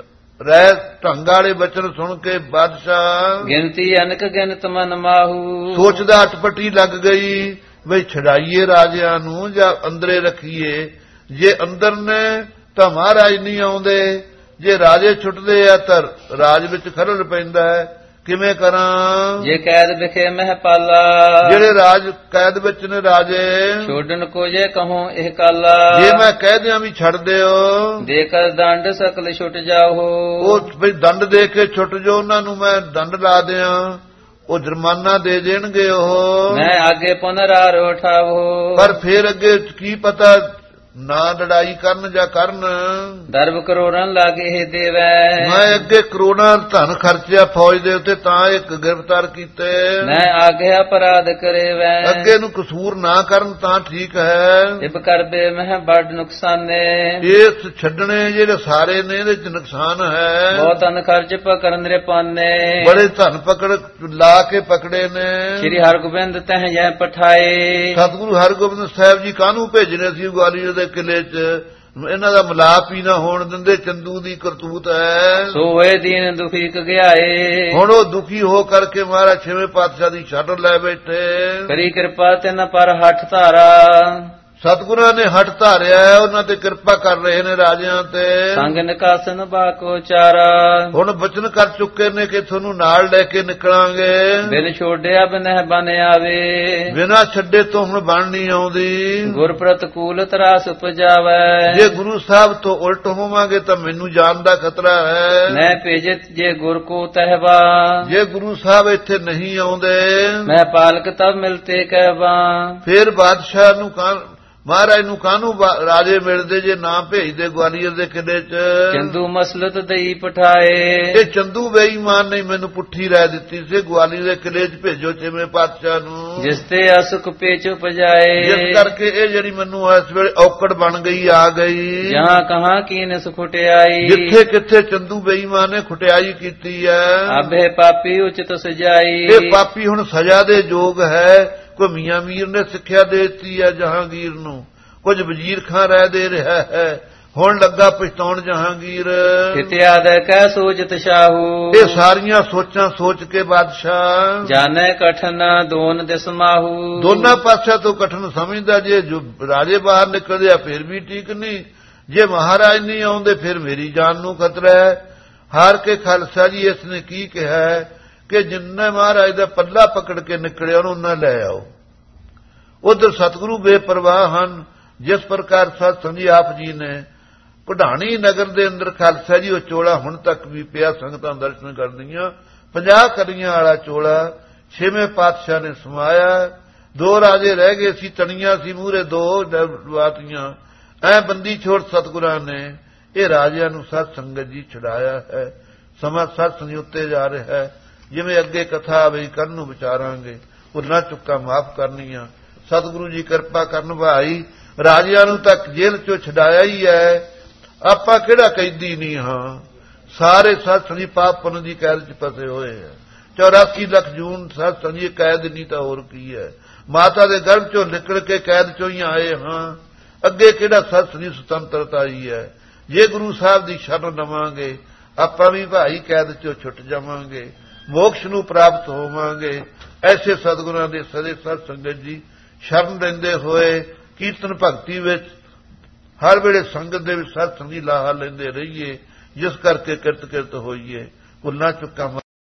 ਰਹਿ ਢੰਗ ਵਾਲੇ ਬਚਨ ਸੁਣ ਕੇ ਬਾਦਸ਼ਾਹ ਗਿਣਤੀ ਅਨਕ ਗਿਣਤ ਮਨ ਮਾਹੂ, ਸੋਚਦਾ ਅਟਪਟੀ ਲੱਗ ਗਈ ਬਈ ਛਡਾਈਏ ਰਾਜਿਆਂ ਨੂੰ ਜਾਂ ਅੰਦਰੇ ਰੱਖੀਏ। ਜੇ ਅੰਦਰ ਨੇ ਤਾਂ ਮਹਾਰਾਜ ਨਹੀਂ ਆਉਂਦੇ, ਜੇ ਰਾਜੇ ਛੁੱਟਦੇ ਆ ਤਾਂ ਰਾਜ ਵਿੱਚ ਖਰਲ ਪੈਂਦਾ ਹੈ। ਕਿਵੇਂ ਕਰਾਂ ਜੇ ਕੈਦ ਵਿਖੇ ਮਹਿ ਪਾਲਾ, ਜਿਹੜੇ ਰਾਜ ਕੈਦ ਵਿੱਚ ਨੇ ਰਾਜੇ ਛੋੜਨ ਕੋ ਜੇ ਕਹੂੰ ਇਹ ਕਾਲਾ। ਜੇ ਮੈਂ ਕਹਿ ਦਿਆਂ ਵੀ ਛੱਡ ਦਿਓ, ਦੇ ਕਰ ਦੰਡ ਸਕਲ ਛੁੱਟ ਜਾਓ। ਉਹ ਵੀ ਦੰਡ ਦੇ ਕੇ ਛੁੱਟ ਜੋ, ਉਹਨਾਂ ਨੂੰ ਮੈਂ ਦੰਡ ਲਾ ਦਿਆਂ, ਉਹ ਜੁਰਮਾਨਾ ਦੇ ਦੇਣਗੇ ਉਹ। ਮੈਂ ਅੱਗੇ ਪੁਨਰਾਰ ਉਠਾਵੋ, ਪਰ ਫੇਰ ਅੱਗੇ ਕੀ ਪਤਾ ਨਾ ਲੜਾਈ ਕਰਨ ਜਾਂ ਕਰਨ। ਦਰਬ ਕਰੋੜਾਂ ਲਾਗੇ ਇਹ ਦੇਵੈ, ਮੈਂ ਅੱਗੇ ਕਰੋੜਾਂ ਧਨ ਖਰਚਿਆ ਫੌਜ ਦੇ ਉੱਤੇ ਤਾਂ ਇੱਕ ਗ੍ਰਿਫਤਾਰ ਕੀਤੇ। ਮੈਂ ਆਗੇ ਅਪਰਾਧ ਕਰੇਵੈ, ਅੱਗੇ ਨੂੰ ਕਸੂਰ ਨਾ ਕਰਨ ਤਾਂ ਠੀਕ ਹੈ। ਇਬ ਕਰਬੇ ਮਹਿ ਬੜ ਨੁਕਸਾਨੇ, ਇਸ ਛੱਡਣੇ ਜਿਹੜੇ ਸਾਰੇ ਨੇ ਇਹਦੇ ਚ ਨੁਕਸਾਨ ਹੈ। ਬਹੁਤ ਧਨ ਖਰਚ ਪਕੜ ਨਿਰਪਾਨੇ, ਬੜੇ ਧਨ ਪਕੜ ਲਾ ਕੇ ਪਕੜੇ ਨੇ। ਸ੍ਰੀ ਹਰਿਗੋਬਿੰਦ ਤਹ ਜੈ ਪਠਾਏ, ਸਤਿਗੁਰੂ ਹਰਿਗੋਬਿੰਦ ਸਾਹਿਬ ਜੀ ਕਾਹਨੂੰ ਭੇਜਣੇ ਸੀ ਗਵਾਲੀਅਰ ਦੇ ਕਿਲੇ ਚ? ਇਹਨਾਂ ਦਾ ਮਿਲਾਪ ਹੀ ਨਾ ਹੋਣ ਦਿੰਦੇ। ਚੰਦੂ ਦੀ ਕਰਤੂਤ ਹੈ। ਸੋਏ ਦੀਨ ਦੁਖੀ ਕਗਿਆਏ, ਹੁਣ ਉਹ ਦੁਖੀ ਹੋ ਕਰਕੇ ਮਹਾਰਾਜ ਛੇਵੇਂ ਪਾਤਸ਼ਾਹ ਦੀ ਛੱਡ ਲੈ ਬੈਠੇ। ਕਰੀ ਕਿਰਪਾ ਤਿਨ ਪਰ ਹੱਠ ਧਾਰਾ, ਸਤਿਗੁਰਾਂ ਨੇ ਹੱਠ ਧਾਰਿਆ ਹੈ, ਉਹਨਾਂ ਤੇ ਕਿਰਪਾ ਕਰ ਰਹੇ ਨੇ ਰਾਜਿਆਂ ਤੇ। ਸੰਗ ਨਿਕਾਸਨ ਬਾਕੋ ਚਾਰਾ, ਹੁਣ ਬਚਨ ਕਰ ਚੁੱਕੇ ਨੇ ਕਿ ਤੁਹਾਨੂੰ ਨਾਲ ਲੈ ਕੇ ਨਿਕਲਾਂਗੇ। ਬਿਨ ਛੋੜਿਆ ਬਿਨਹਿ ਬਨ ਆਵੇ, ਬਿਨਾਂ ਛੱਡੇ ਤੋਂ ਹੁਣ ਬਣ ਨਹੀਂ ਆਉਂਦੀ। ਗੁਰ ਪ੍ਰਤਕੂਲ ਤਰਾਸ ਉਪਜਾਵੈ, ਜੇ ਗੁਰੂ ਸਾਹਿਬ ਤੋਂ ਉਲਟ ਹੋਵਾਂਗੇ ਤਾਂ ਮੈਨੂੰ ਜਾਨ ਦਾ ਖਤਰਾ ਹੈ। ਮੈਂ ਭੇਜਤ ਜੇ ਗੁਰ ਕੋ ਤਹਿਵਾ, ਜੇ ਗੁਰੂ ਸਾਹਿਬ ਇੱਥੇ ਨਹੀਂ ਆਉਂਦੇ ਮੈਂ ਪਾਲਕ ਤਬ ਮਿਲਤੇ ਕਹਿਵਾ। ਫੇਰ ਬਾਦਸ਼ਾਹ ਨੂੰ ਕਾਂ ਮਹਾਰਾਜ ਨੂੰ ਕਾਹਨੂੰ ਰਾਜੇ ਮਿਲਦੇ ਜੇ ਨਾ ਭੇਜਦੇ ਗਵਾਲੀਅਰ ਦੇ ਕਿਲੇ ਚ। ਚੰਦੂ ਮਸਲਤ ਦਈ ਪਠਾਏ, ਇਹ ਚੰਦੂ ਬੇਈਮਾਨ ਨੇ ਮੈਨੂੰ ਪੁੱਠੀ ਰਹਿ ਦਿੱਤੀ ਸੀ। ਗਵਾਲੀਅਰ ਦੇ ਕਿਲੇ ਚ ਭੇਜੋ ਛੇਵੇਂ ਪਾਤਸ਼ਾਹ ਨੂੰ, ਜਿਸ ਤੇ ਅਸੁਖ ਪੇਚ ਉਪਜਾਏ। ਜਿਸ ਕਰਕੇ ਇਹ ਜਿਹੜੀ ਮੈਨੂੰ ਇਸ ਵੇਲੇ ਔਕੜ ਬਣ ਗਈ ਆ ਗਈ। ਜਹਾਂ ਕਹਾਂ ਕੀਨ ਸੁਖਟਿਆਈ, ਜਿੱਥੇ ਕਿੱਥੇ ਚੰਦੂ ਬੇਈਮਾਨ ਨੇ ਖੁਟਿਆਈ ਕੀਤੀ ਹੈ। ਆਭੇ ਪਾਪੀ ਉਚਿਤ ਸਜਾਈ, ਇਹ ਪਾਪੀ ਹੁਣ ਸਜ਼ਾ ਦੇ ਯੋਗ ਹੈ। ਕੋਈ ਮੀਆਂ ਮੀਰ ਨੇ ਸਿੱਖਿਆ ਦੇ ਦਿੱਤੀ ਹੈ ਜਹਾਂਗੀਰ ਨੂੰ, ਕੁਝ ਵਜ਼ੀਰ ਖਾਂ ਰਹਿ ਦੇ ਰਿਹਾ ਹੈ। ਹੁਣ ਲੱਗਾ ਪਛਤਾਉਣ ਜਹਾਂਗੀਰ। ਖਿਤਿਆਦ ਕਹਿ ਸੋਚਤ ਸ਼ਾਹੂ, ਇਹ ਸਾਰੀਆਂ ਸੋਚਾਂ ਸੋਚ ਕੇ ਬਾਦਸ਼ਾਹ ਜਾਣੈ ਕਠਨ ਦੋਨ ਦਿਸ ਮਾਹੂ। ਦੋਨਾਂ ਪਾਸਿਆਂ ਤੋਂ ਕਠਨ ਸਮਝਦਾ। ਜੇ ਜੋ ਰਾਜੇ ਬਾਹਰ ਨਿਕਲਦੇ ਆ ਫਿਰ ਵੀ ਠੀਕ ਨਹੀਂ, ਜੇ ਮਹਾਰਾਜ ਨਹੀਂ ਆਉਂਦੇ ਫਿਰ ਮੇਰੀ ਜਾਨ ਨੂੰ ਖਤਰਾ ਹੈ। ਹਾਰ ਕੇ ਖਾਲਸਾ ਜੀ ਇਸ ਨੇ ਕੀ ਕਿਹਾ ਕਿ ਜਿੰਨਾ ਮਹਾਰਾਜ ਦਾ ਪੱਲਾ ਪਕੜ ਕੇ ਨਿਕਲਿਆ ਉਹਨੂੰ ਨਾ ਲੈ ਆਓ। ਉਧਰ ਸਤਿਗੁਰੂ ਬੇਪਰਵਾਹ ਹਨ। ਜਿਸ ਪ੍ਰਕਾਰ ਸਤ ਸੰਜੀ ਆਪ ਜੀ ਨੇ ਕਢਾਣੀ ਨਗਰ ਦੇ ਅੰਦਰ ਖਾਲਸਾ ਜੀ ਉਹ ਚੋਲਾ ਹੁਣ ਤੱਕ ਵੀ ਪਿਆ, ਸੰਗਤਾਂ ਦਰਸ਼ਨ ਕਰਦੀਆਂ। ਪੰਜਾਹ ਕਲੀਆਂ ਵਾਲਾ ਚੋਲਾ ਛੇਵੇਂ ਪਾਤਸ਼ਾਹ ਨੇ ਸਮਾਇਆ। ਦੋ ਰਾਜੇ ਰਹਿ ਗਏ ਸੀ, ਤਣੀਆਂ ਸੀ ਮੂਹਰੇ ਦੋ ਵਾਤੀਆਂ। ਐ ਬੰਦੀ ਛੋੜ ਸਤਿਗੁਰਾਂ ਨੇ ਇਹ ਰਾਜਿਆਂ ਨੂੰ ਸਤ ਸੰਗਤ ਜੀ ਛੁਡਾਇਆ ਹੈ। ਸਮਾਂ ਸਤ ਸੰਜੀ ਉੱਤੇ ਜਾ ਰਿਹਾ ਹੈ। ਜਿਵੇਂ ਅੱਗੇ ਕਥਾ ਆਵੇ ਕਰਨ ਨੂੰ ਵਿਚਾਰਾਂਗੇ। ਭੁੱਲਾਂ ਚੁੱਕਾਂ ਮਾਫ ਕਰਨੀਆਂ। ਸਤਿਗੁਰੂ ਜੀ ਕਿਰਪਾ ਕਰਨ ਭਾਈ। ਰਾਜਿਆਂ ਨੂੰ ਤੱਕ ਜੇਲ੍ਹ ਚੋਂ ਛਡਾਇਆ ਹੀ ਹੈ। ਆਪਾਂ ਕਿਹੜਾ ਕੈਦੀ ਨਹੀਂ ਹਾਂ। ਸਾਰੇ ਸਤ ਸੰਜੀ ਪਾਪ ਪੁੰਨ ਦੀ ਕੈਦ ਚ ਫਸੇ ਹੋਏ ਆ। ਚੌਰਾਸੀ ਲੱਖ ਜੂਨ ਸਤ ਸੰਜੀ ਕੈਦ ਨਹੀਂ ਤਾਂ ਹੋਰ ਕੀ ਹੈ। ਮਾਤਾ ਦੇ ਗਰਭ ਚੋਂ ਨਿਕਲ ਕੇ ਕੈਦ ਚੋਂ ਹੀ ਆਏ ਹਾਂ। ਅੱਗੇ ਕਿਹੜਾ ਸੱਸ ਦੀ ਸੁਤੰਤਰਤਾ ਹੀ ਹੈ। ਜੇ ਗੁਰੂ ਸਾਹਿਬ ਦੀ ਸ਼ਰਨ ਲਵਾਂਗੇ ਆਪਾਂ ਵੀ ਭਾਈ ਕੈਦ ਚੋਂ ਛੁੱਟ ਜਾਵਾਂਗੇ, ਮੋਕਸ਼ ਨੂੰ ਪ੍ਰਾਪਤ ਹੋਵਾਂਗੇ। ਐਸੇ ਸਤਿਗੁਰਾਂ ਦੇ ਸਦੇ ਸਤ ਸੰਗਤ ਜੀ ਸ਼ਰਨ ਲੈਂਦੇ ਹੋਏ ਕੀਰਤਨ ਭਗਤੀ ਵਿੱਚ ਹਰ ਵੇਲੇ ਸੰਗਤ ਦੇ ਵਿੱਚ ਸਤ ਸੰਗੀ ਲਾਹਾ ਲੈਂਦੇ ਰਹੀਏ, ਜਿਸ ਕਰਕੇ ਕਿਰਤ ਕਿਰਤ ਹੋਈਏ। ਭੁੱਲਾਂ ਚੁੱਕਾਂ